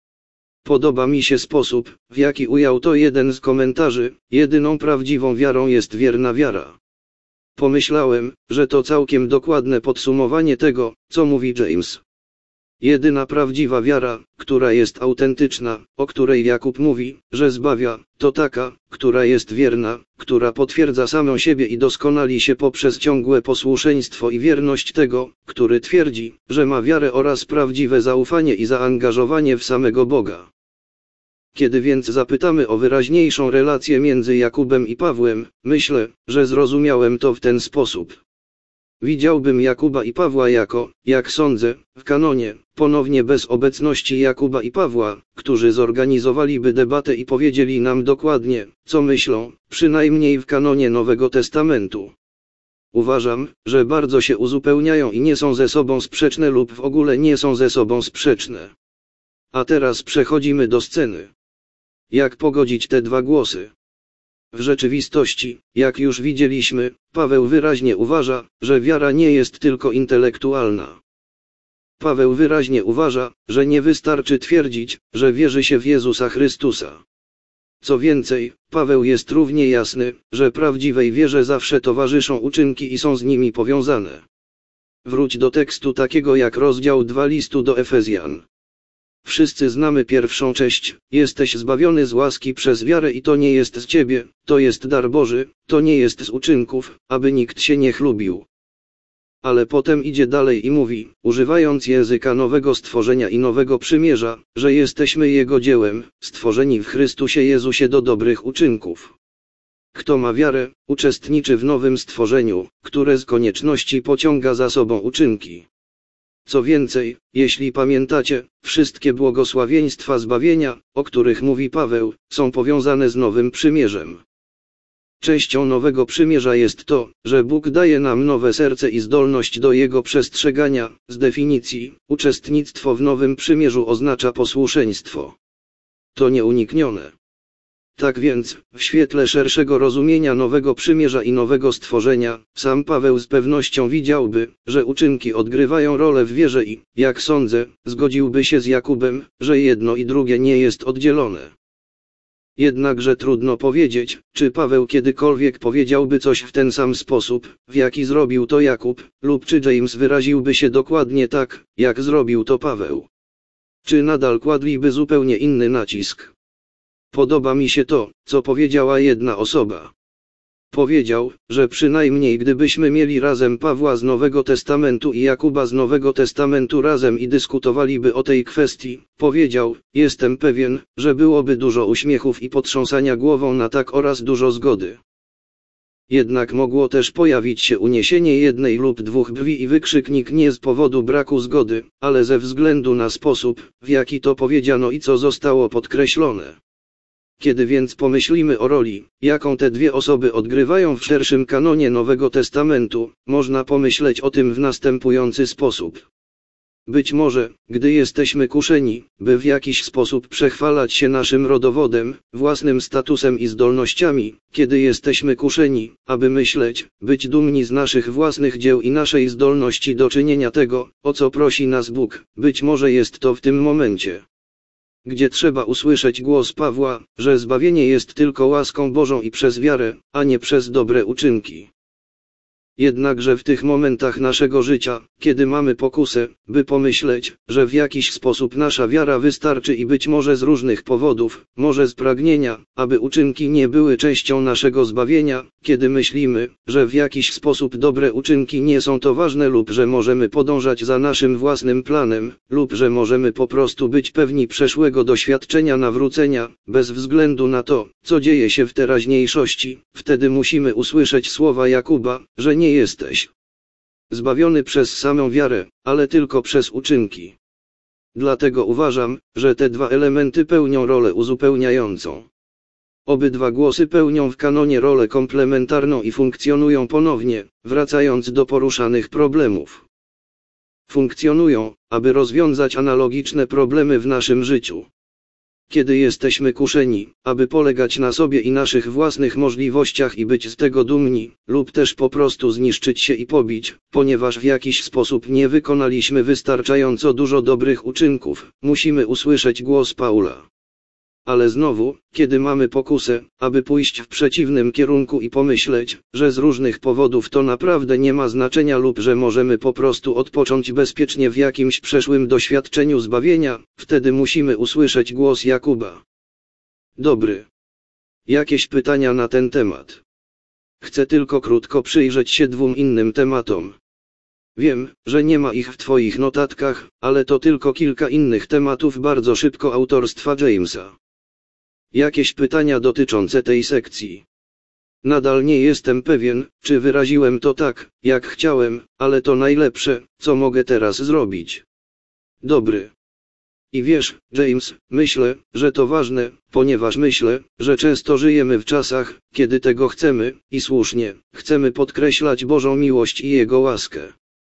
Podoba mi się sposób, w jaki ujął to jeden z komentarzy, jedyną prawdziwą wiarą jest wierna wiara. Pomyślałem, że to całkiem dokładne podsumowanie tego, co mówi James. Jedyna prawdziwa wiara, która jest autentyczna, o której Jakub mówi, że zbawia, to taka, która jest wierna, która potwierdza samą siebie i doskonali się poprzez ciągłe posłuszeństwo i wierność tego, który twierdzi, że ma wiarę oraz prawdziwe zaufanie i zaangażowanie w samego Boga. Kiedy więc zapytamy o wyraźniejszą relację między Jakubem i Pawłem, myślę, że zrozumiałem to w ten sposób. Widziałbym Jakuba i Pawła jako, jak sądzę, w kanonie, ponownie bez obecności Jakuba i Pawła, którzy zorganizowaliby debatę i powiedzieli nam dokładnie, co myślą, przynajmniej w kanonie Nowego Testamentu. Uważam, że bardzo się uzupełniają i nie są ze sobą sprzeczne lub w ogóle nie są ze sobą sprzeczne. A teraz przechodzimy do sceny. Jak pogodzić te dwa głosy? W rzeczywistości, jak już widzieliśmy, Paweł wyraźnie uważa, że wiara nie jest tylko intelektualna. Paweł wyraźnie uważa, że nie wystarczy twierdzić, że wierzy się w Jezusa Chrystusa. Co więcej, Paweł jest równie jasny, że prawdziwej wierze zawsze towarzyszą uczynki i są z nimi powiązane. Wróć do tekstu takiego jak rozdział dwa listu do Efezjan. Wszyscy znamy pierwszą część, jesteś zbawiony z łaski przez wiarę i to nie jest z ciebie, to jest dar Boży, to nie jest z uczynków, aby nikt się nie chlubił. Ale potem idzie dalej i mówi, używając języka nowego stworzenia i nowego przymierza, że jesteśmy Jego dziełem, stworzeni w Chrystusie Jezusie do dobrych uczynków. Kto ma wiarę, uczestniczy w nowym stworzeniu, które z konieczności pociąga za sobą uczynki. Co więcej, jeśli pamiętacie, wszystkie błogosławieństwa zbawienia, o których mówi Paweł, są powiązane z nowym przymierzem. Częścią nowego przymierza jest to, że Bóg daje nam nowe serce i zdolność do jego przestrzegania. Z definicji, uczestnictwo w nowym przymierzu oznacza posłuszeństwo. To nieuniknione. Tak więc, w świetle szerszego rozumienia nowego przymierza i nowego stworzenia, sam Paweł z pewnością widziałby, że uczynki odgrywają rolę w wierze i, jak sądzę, zgodziłby się z Jakubem, że jedno i drugie nie jest oddzielone. Jednakże trudno powiedzieć, czy Paweł kiedykolwiek powiedziałby coś w ten sam sposób, w jaki zrobił to Jakub, lub czy James wyraziłby się dokładnie tak, jak zrobił to Paweł. Czy nadal kładliby zupełnie inny nacisk. Podoba mi się to, co powiedziała jedna osoba. Powiedział, że przynajmniej gdybyśmy mieli razem Pawła z Nowego Testamentu i Jakuba z Nowego Testamentu razem i dyskutowaliby o tej kwestii, powiedział, jestem pewien, że byłoby dużo uśmiechów i potrząsania głową na tak oraz dużo zgody. Jednak mogło też pojawić się uniesienie jednej lub dwóch brwi i wykrzyknik nie z powodu braku zgody, ale ze względu na sposób, w jaki to powiedziano i co zostało podkreślone. Kiedy więc pomyślimy o roli, jaką te dwie osoby odgrywają w szerszym kanonie Nowego Testamentu, można pomyśleć o tym w następujący sposób. Być może, gdy jesteśmy kuszeni, by w jakiś sposób przechwalać się naszym rodowodem, własnym statusem i zdolnościami, kiedy jesteśmy kuszeni, aby myśleć, być dumni z naszych własnych dzieł i naszej zdolności do czynienia tego, o co prosi nas Bóg, być może jest to w tym momencie, gdzie trzeba usłyszeć głos Pawła, że zbawienie jest tylko łaską Bożą i przez wiarę, a nie przez dobre uczynki. Jednakże w tych momentach naszego życia, kiedy mamy pokusę, by pomyśleć, że w jakiś sposób nasza wiara wystarczy i być może z różnych powodów, może z pragnienia, aby uczynki nie były częścią naszego zbawienia, kiedy myślimy, że w jakiś sposób dobre uczynki nie są to ważne lub że możemy podążać za naszym własnym planem, lub że możemy po prostu być pewni przeszłego doświadczenia nawrócenia, bez względu na to, co dzieje się w teraźniejszości, wtedy musimy usłyszeć słowa Jakuba, że nie jesteś zbawiony przez samą wiarę, ale tylko przez uczynki. Dlatego uważam, że te dwa elementy pełnią rolę uzupełniającą. Obydwa głosy pełnią w kanonie rolę komplementarną i funkcjonują ponownie, wracając do poruszanych problemów. Funkcjonują, aby rozwiązać analogiczne problemy w naszym życiu. Kiedy jesteśmy kuszeni, aby polegać na sobie i naszych własnych możliwościach i być z tego dumni, lub też po prostu zniszczyć się i pobić, ponieważ w jakiś sposób nie wykonaliśmy wystarczająco dużo dobrych uczynków, musimy usłyszeć głos Paula. ale znowu, kiedy mamy pokusę, aby pójść w przeciwnym kierunku i pomyśleć, że z różnych powodów to naprawdę nie ma znaczenia lub że możemy po prostu odpocząć bezpiecznie w jakimś przeszłym doświadczeniu zbawienia, wtedy musimy usłyszeć głos Jakuba. Dobry. Jakieś pytania na ten temat? Chcę tylko krótko przyjrzeć się dwóm innym tematom. Wiem, że nie ma ich w Twoich notatkach, ale to tylko kilka innych tematów bardzo szybko autorstwa Jamesa. Jakieś pytania dotyczące tej sekcji? Nadal nie jestem pewien, czy wyraziłem to tak, jak chciałem, ale to najlepsze, co mogę teraz zrobić. Dobry. I wiesz, James, myślę, że to ważne, ponieważ myślę, że często żyjemy w czasach, kiedy tego chcemy, i słusznie, chcemy podkreślać Bożą miłość i Jego łaskę.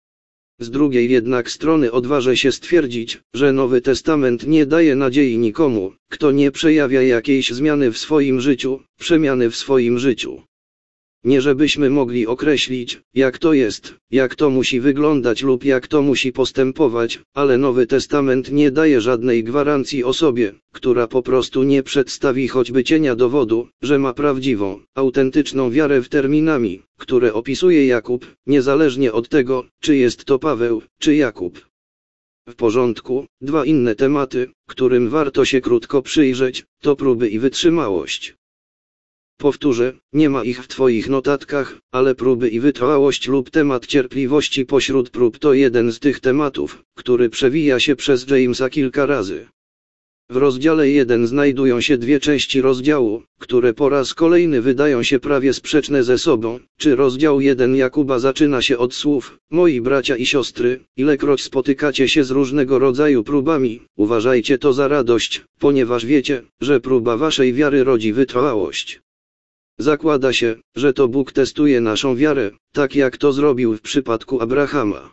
Z drugiej jednak strony odważę się stwierdzić, że Nowy Testament nie daje nadziei nikomu, kto nie przejawia jakiejś zmiany w swoim życiu, przemiany w swoim życiu. Nie żebyśmy mogli określić, jak to jest, jak to musi wyglądać lub jak to musi postępować, ale Nowy Testament nie daje żadnej gwarancji osobie, która po prostu nie przedstawi choćby cienia dowodu, że ma prawdziwą, autentyczną wiarę w terminami, które opisuje Jakub, niezależnie od tego, czy jest to Paweł, czy Jakub. W porządku, dwa inne tematy, którym warto się krótko przyjrzeć, to próby i wytrzymałość. Powtórzę, nie ma ich w Twoich notatkach, ale próby i wytrwałość lub temat cierpliwości pośród prób to jeden z tych tematów, który przewija się przez Jamesa kilka razy. W rozdziale jeden znajdują się dwie części rozdziału, które po raz kolejny wydają się prawie sprzeczne ze sobą. Czy rozdział jeden Jakuba zaczyna się od słów: moi bracia i siostry, ilekroć spotykacie się z różnego rodzaju próbami, uważajcie to za radość, ponieważ wiecie, że próba waszej wiary rodzi wytrwałość. Zakłada się, że to Bóg testuje naszą wiarę, tak jak to zrobił w przypadku Abrahama.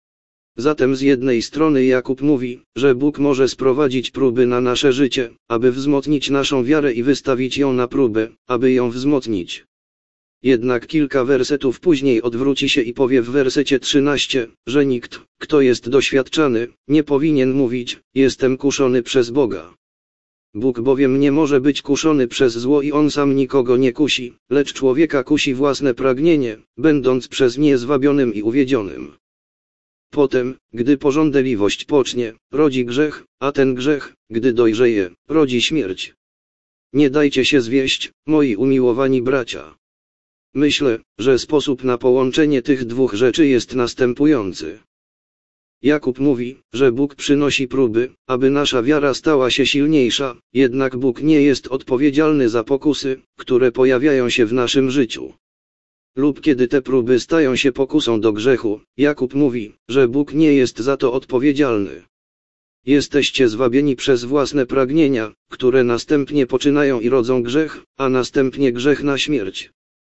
Zatem z jednej strony Jakub mówi, że Bóg może sprowadzić próby na nasze życie, aby wzmocnić naszą wiarę i wystawić ją na próbę, aby ją wzmocnić. Jednak kilka wersetów później odwróci się i powie w wersecie trzynastym, że nikt, kto jest doświadczany, nie powinien mówić: jestem kuszony przez Boga. Bóg bowiem nie może być kuszony przez zło i On sam nikogo nie kusi, lecz człowieka kusi własne pragnienie, będąc przez nie zwabionym i uwiedzionym. Potem, gdy pożądliwość pocznie, rodzi grzech, a ten grzech, gdy dojrzeje, rodzi śmierć. Nie dajcie się zwieść, moi umiłowani bracia. Myślę, że sposób na połączenie tych dwóch rzeczy jest następujący. Jakub mówi, że Bóg przynosi próby, aby nasza wiara stała się silniejsza, jednak Bóg nie jest odpowiedzialny za pokusy, które pojawiają się w naszym życiu. Lub kiedy te próby stają się pokusą do grzechu, Jakub mówi, że Bóg nie jest za to odpowiedzialny. Jesteście zwabieni przez własne pragnienia, które następnie poczynają i rodzą grzech, a następnie grzech na śmierć.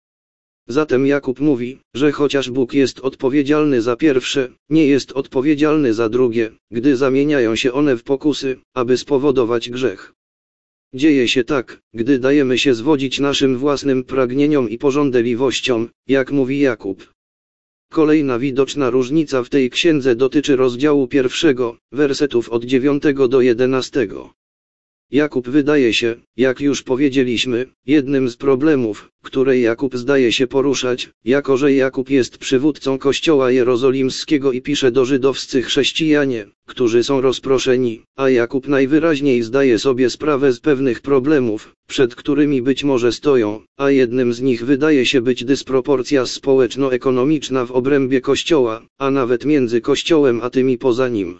Zatem Jakub mówi, że chociaż Bóg jest odpowiedzialny za pierwsze, nie jest odpowiedzialny za drugie, gdy zamieniają się one w pokusy, aby spowodować grzech. Dzieje się tak, gdy dajemy się zwodzić naszym własnym pragnieniom i pożądliwościom, jak mówi Jakub. Kolejna widoczna różnica w tej księdze dotyczy rozdziału pierwszego, wersetów od dziewiątego do jedenastego. Jakub wydaje się, jak już powiedzieliśmy, jednym z problemów, które Jakub zdaje się poruszać, jako że Jakub jest przywódcą Kościoła Jerozolimskiego i pisze do żydowscy chrześcijanie, którzy są rozproszeni, a Jakub najwyraźniej zdaje sobie sprawę z pewnych problemów, przed którymi być może stoją, a jednym z nich wydaje się być dysproporcja społeczno-ekonomiczna w obrębie Kościoła, a nawet między Kościołem a tymi poza nim.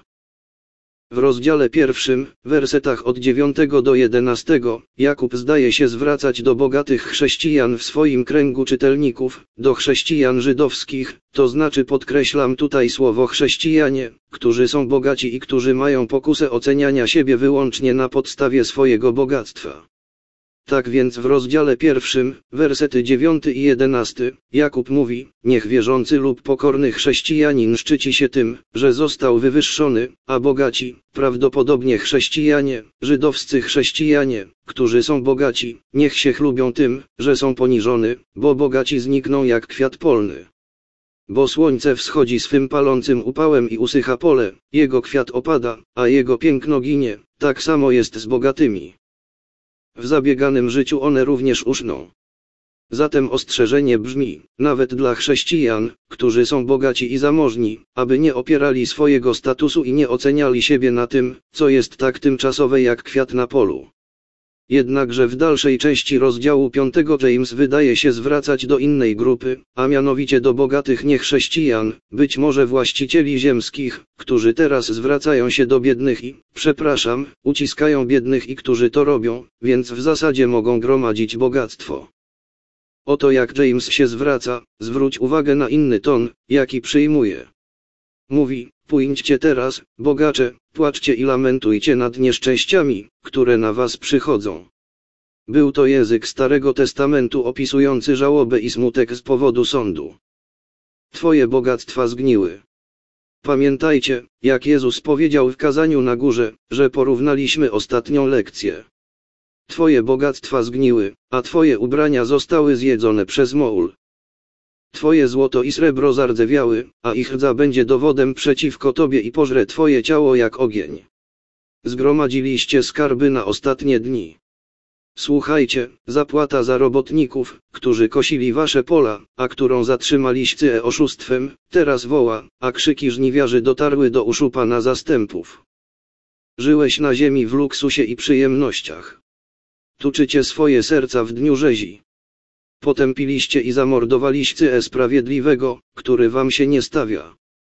W rozdziale pierwszym, wersetach od dziewiątego do jedenastego, Jakub zdaje się zwracać do bogatych chrześcijan w swoim kręgu czytelników, do chrześcijan żydowskich, to znaczy podkreślam tutaj słowo chrześcijanie, którzy są bogaci i którzy mają pokusę oceniania siebie wyłącznie na podstawie swojego bogactwa. Tak więc w rozdziale pierwszym, wersety dziewiąty i jedenasty, Jakub mówi: niech wierzący lub pokorny chrześcijanin szczyci się tym, że został wywyższony, a bogaci, prawdopodobnie chrześcijanie, żydowscy chrześcijanie, którzy są bogaci, niech się chlubią tym, że są poniżoni, bo bogaci znikną jak kwiat polny. Bo słońce wschodzi swym palącym upałem i usycha pole, jego kwiat opada, a jego piękno ginie, tak samo jest z bogatymi. w zabieganym życiu one również uszną. Zatem ostrzeżenie brzmi, nawet dla chrześcijan, którzy są bogaci i zamożni, aby nie opierali swojego statusu i nie oceniali siebie na tym, co jest tak tymczasowe jak kwiat na polu. Jednakże w dalszej części rozdziału piątego James wydaje się zwracać do innej grupy, a mianowicie do bogatych niechrześcijan, być może właścicieli ziemskich, którzy teraz zwracają się do biednych i, przepraszam, uciskają biednych i którzy to robią, więc w zasadzie mogą gromadzić bogactwo. Oto jak James się zwraca, zwróć uwagę na inny ton, jaki przyjmuje. Mówi, pójdźcie teraz, bogacze, płaczcie i lamentujcie nad nieszczęściami, które na was przychodzą. Był to język Starego Testamentu opisujący żałobę i smutek z powodu sądu. Twoje bogactwa zgniły. Pamiętajcie, jak Jezus powiedział w kazaniu na górze, że porównaliśmy ostatnią lekcję. Twoje bogactwa zgniły, a twoje ubrania zostały zjedzone przez moł. Twoje złoto i srebro zardzewiały, a ich rdza będzie dowodem przeciwko tobie i pożre twoje ciało jak ogień. Zgromadziliście skarby na ostatnie dni. Słuchajcie, zapłata za robotników, którzy kosili wasze pola, a którą zatrzymaliście oszustwem, teraz woła, a krzyki żniwiarzy dotarły do uszu Pana zastępów. Żyłeś na ziemi w luksusie i przyjemnościach. Tuczycie swoje serca w dniu rzezi. Potępiliście i zamordowaliście sprawiedliwego, który wam się nie stawia.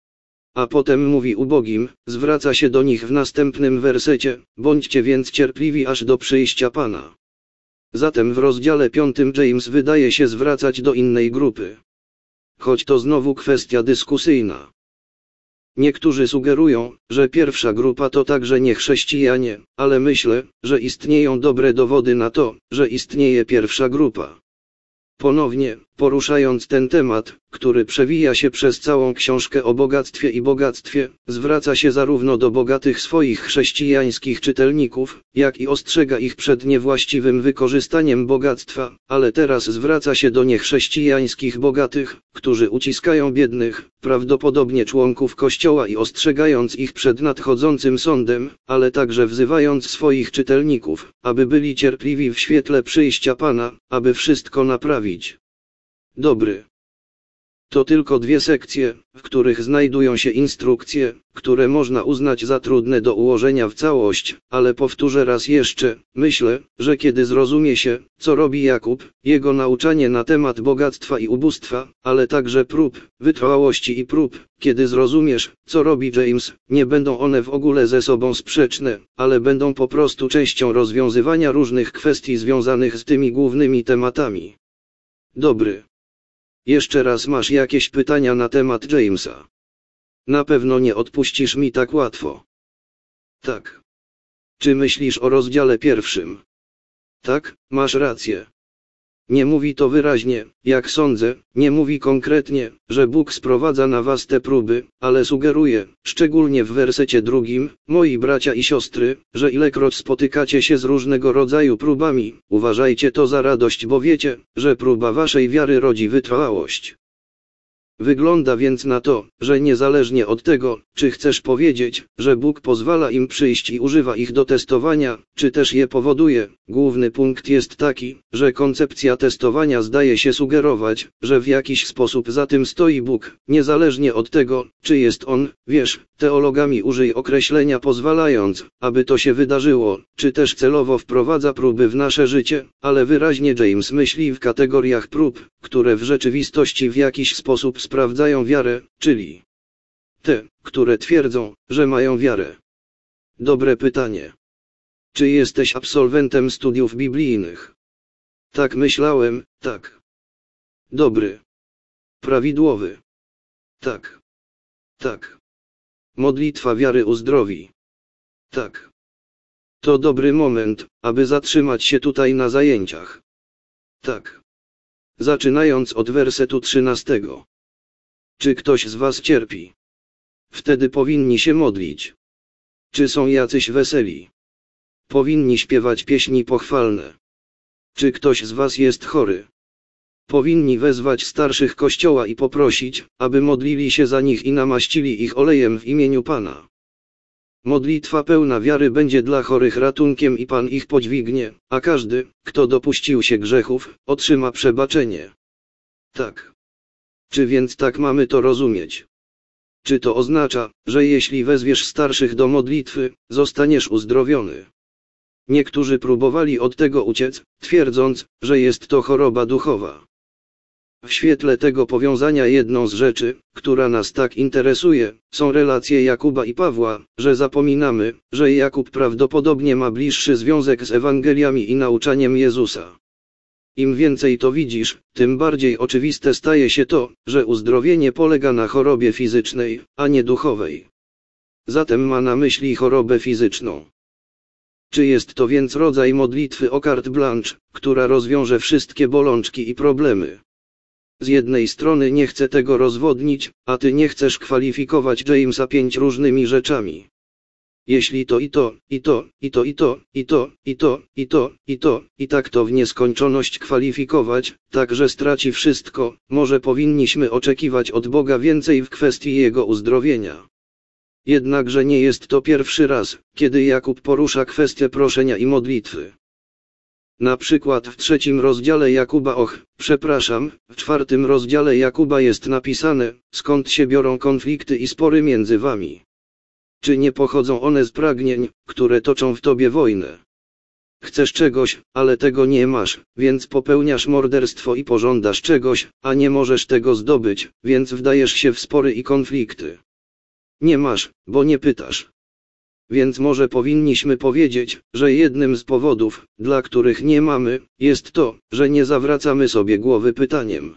A potem mówi ubogim, zwraca się do nich w następnym wersecie, bądźcie więc cierpliwi aż do przyjścia Pana. Zatem w rozdziale piątym James wydaje się zwracać do innej grupy. Choć to znowu kwestia dyskusyjna. Niektórzy sugerują, że pierwsza grupa to także nie chrześcijanie, ale myślę, że istnieją dobre dowody na to, że istnieje pierwsza grupa. Ponownie, poruszając ten temat, który przewija się przez całą książkę o bogactwie i bogactwie, zwraca się zarówno do bogatych swoich chrześcijańskich czytelników, jak i ostrzega ich przed niewłaściwym wykorzystaniem bogactwa, ale teraz zwraca się do niechrześcijańskich bogatych, którzy uciskają biednych, prawdopodobnie członków Kościoła i ostrzegając ich przed nadchodzącym sądem, ale także wzywając swoich czytelników, aby byli cierpliwi w świetle przyjścia Pana, aby wszystko naprawić. Dobry. To tylko dwie sekcje, w których znajdują się instrukcje, które można uznać za trudne do ułożenia w całość, ale powtórzę raz jeszcze, myślę, że kiedy zrozumie się, co robi Jakub, jego nauczanie na temat bogactwa i ubóstwa, ale także prób, wytrwałości i prób, kiedy zrozumiesz, co robi James, nie będą one w ogóle ze sobą sprzeczne, ale będą po prostu częścią rozwiązywania różnych kwestii związanych z tymi głównymi tematami. Dobry. Jeszcze raz masz jakieś pytania na temat Jamesa? Na pewno nie odpuścisz mi tak łatwo. Tak. Czy myślisz o rozdziale pierwszym? Tak, masz rację. Nie mówi to wyraźnie, jak sądzę, nie mówi konkretnie, że Bóg sprowadza na was te próby, ale sugeruje, szczególnie w wersecie drugim, moi bracia i siostry, że ilekroć spotykacie się z różnego rodzaju próbami, uważajcie to za radość, bo wiecie, że próba waszej wiary rodzi wytrwałość. Wygląda więc na to, że niezależnie od tego, czy chcesz powiedzieć, że Bóg pozwala im przyjść i używa ich do testowania, czy też je powoduje, główny punkt jest taki, że koncepcja testowania zdaje się sugerować, że w jakiś sposób za tym stoi Bóg, niezależnie od tego, czy jest On, wiesz, teologami użyj określenia pozwalając, aby to się wydarzyło, czy też celowo wprowadza próby w nasze życie, ale wyraźnie James myśli w kategoriach prób, które w rzeczywistości w jakiś sposób sprawdzają wiarę, czyli te, które twierdzą, że mają wiarę. Dobre pytanie. Czy jesteś absolwentem studiów biblijnych? Tak myślałem, tak. Dobry. Prawidłowy. Tak. Tak. Modlitwa wiary uzdrowi. Tak. To dobry moment, aby zatrzymać się tutaj na zajęciach. Tak. Zaczynając od wersetu trzynastego. Czy ktoś z was cierpi? Wtedy powinni się modlić. Czy są jacyś weseli? Powinni śpiewać pieśni pochwalne. Czy ktoś z was jest chory? Powinni wezwać starszych Kościoła i poprosić, aby modlili się za nich i namaścili ich olejem w imieniu Pana. Modlitwa pełna wiary będzie dla chorych ratunkiem i Pan ich podźwignie, a każdy, kto dopuścił się grzechów, otrzyma przebaczenie. Tak. Czy więc tak mamy to rozumieć? Czy to oznacza, że jeśli wezwiesz starszych do modlitwy, zostaniesz uzdrowiony? Niektórzy próbowali od tego uciec, twierdząc, że jest to choroba duchowa. W świetle tego powiązania jedną z rzeczy, która nas tak interesuje, są relacje Jakuba i Pawła, że zapominamy, że Jakub prawdopodobnie ma bliższy związek z Ewangeliami i nauczaniem Jezusa. Im więcej to widzisz, tym bardziej oczywiste staje się to, że uzdrowienie polega na chorobie fizycznej, a nie duchowej. Zatem ma na myśli chorobę fizyczną. Czy jest to więc rodzaj modlitwy o carte blanche, która rozwiąże wszystkie bolączki i problemy? Z jednej strony nie chcę tego rozwodnić, a ty nie chcesz kwalifikować Jamesa pięć różnymi rzeczami. Jeśli to i to, i to, i to, i to, i to, i to, i to, i to, i tak to w nieskończoność kwalifikować, tak że straci wszystko, może powinniśmy oczekiwać od Boga więcej w kwestii Jego uzdrowienia. Jednakże nie jest to pierwszy raz, kiedy Jakub porusza kwestię proszenia i modlitwy. Na przykład w trzecim rozdziale Jakuba och, przepraszam, w czwartym rozdziale Jakuba jest napisane, skąd się biorą konflikty i spory między wami. Czy nie pochodzą one z pragnień, które toczą w tobie wojnę? Chcesz czegoś, ale tego nie masz, więc popełniasz morderstwo i pożądasz czegoś, a nie możesz tego zdobyć, więc wdajesz się w spory i konflikty. Nie masz, bo nie pytasz. Więc może powinniśmy powiedzieć, że jednym z powodów, dla których nie mamy, jest to, że nie zawracamy sobie głowy pytaniem.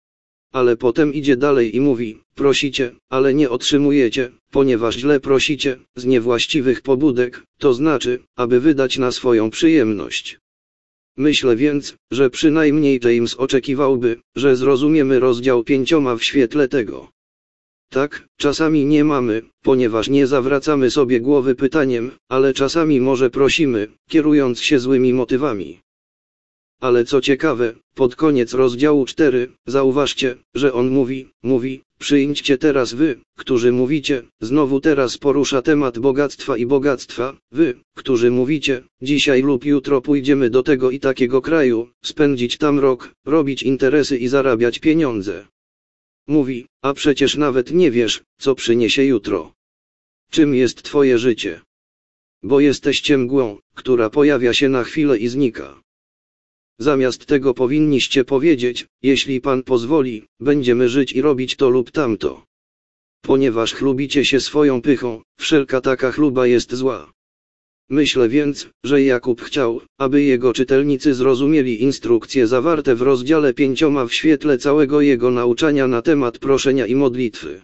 Ale potem idzie dalej i mówi, prosicie, ale nie otrzymujecie, ponieważ źle prosicie, z niewłaściwych pobudek, to znaczy, aby wydać na swoją przyjemność. Myślę więc, że przynajmniej James oczekiwałby, że zrozumiemy rozdział pięcioma w świetle tego. Tak, czasami nie mamy, ponieważ nie zawracamy sobie głowy pytaniem, ale czasami może prosimy, kierując się złymi motywami. Ale co ciekawe, pod koniec rozdziału cztery, zauważcie, że on mówi, mówi, przyjdźcie teraz wy, którzy mówicie, znowu teraz porusza temat bogactwa i bogactwa, wy, którzy mówicie, dzisiaj lub jutro pójdziemy do tego i takiego kraju, spędzić tam rok, robić interesy i zarabiać pieniądze. Mówi, a przecież nawet nie wiesz, co przyniesie jutro. Czym jest twoje życie? Bo jesteście mgłą, która pojawia się na chwilę i znika. Zamiast tego powinniście powiedzieć, jeśli Pan pozwoli, będziemy żyć i robić to lub tamto. Ponieważ chlubicie się swoją pychą, wszelka taka chluba jest zła. Myślę więc, że Jakub chciał, aby jego czytelnicy zrozumieli instrukcje zawarte w rozdziale pięcioma w świetle całego jego nauczania na temat proszenia i modlitwy.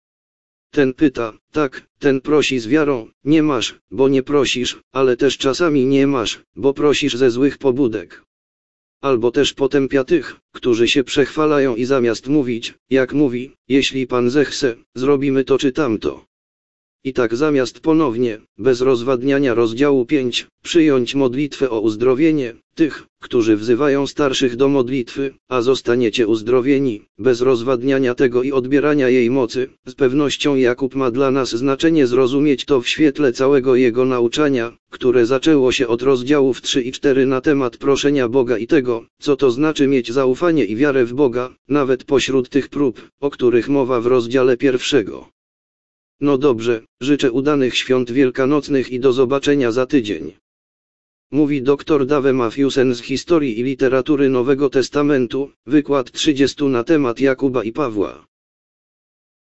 Ten pyta, tak, ten prosi z wiarą, nie masz, bo nie prosisz, ale też czasami nie masz, bo prosisz ze złych pobudek. Albo też potępia tych, którzy się przechwalają i zamiast mówić, jak mówi, jeśli Pan zechce, zrobimy to czy tamto. I tak zamiast ponownie, bez rozwadniania rozdziału pięć, przyjąć modlitwę o uzdrowienie, tych, którzy wzywają starszych do modlitwy, a zostaniecie uzdrowieni, bez rozwadniania tego i odbierania jej mocy, z pewnością Jakub ma dla nas znaczenie zrozumieć to w świetle całego jego nauczania, które zaczęło się od rozdziałów trzy i cztery na temat proszenia Boga i tego, co to znaczy mieć zaufanie i wiarę w Boga, nawet pośród tych prób, o których mowa w rozdziale pierwszego. No dobrze, życzę udanych świąt wielkanocnych i do zobaczenia za tydzień. Mówi dr Dave Matthewsen z Historii i Literatury Nowego Testamentu, wykład trzydziesty na temat Jakuba i Pawła.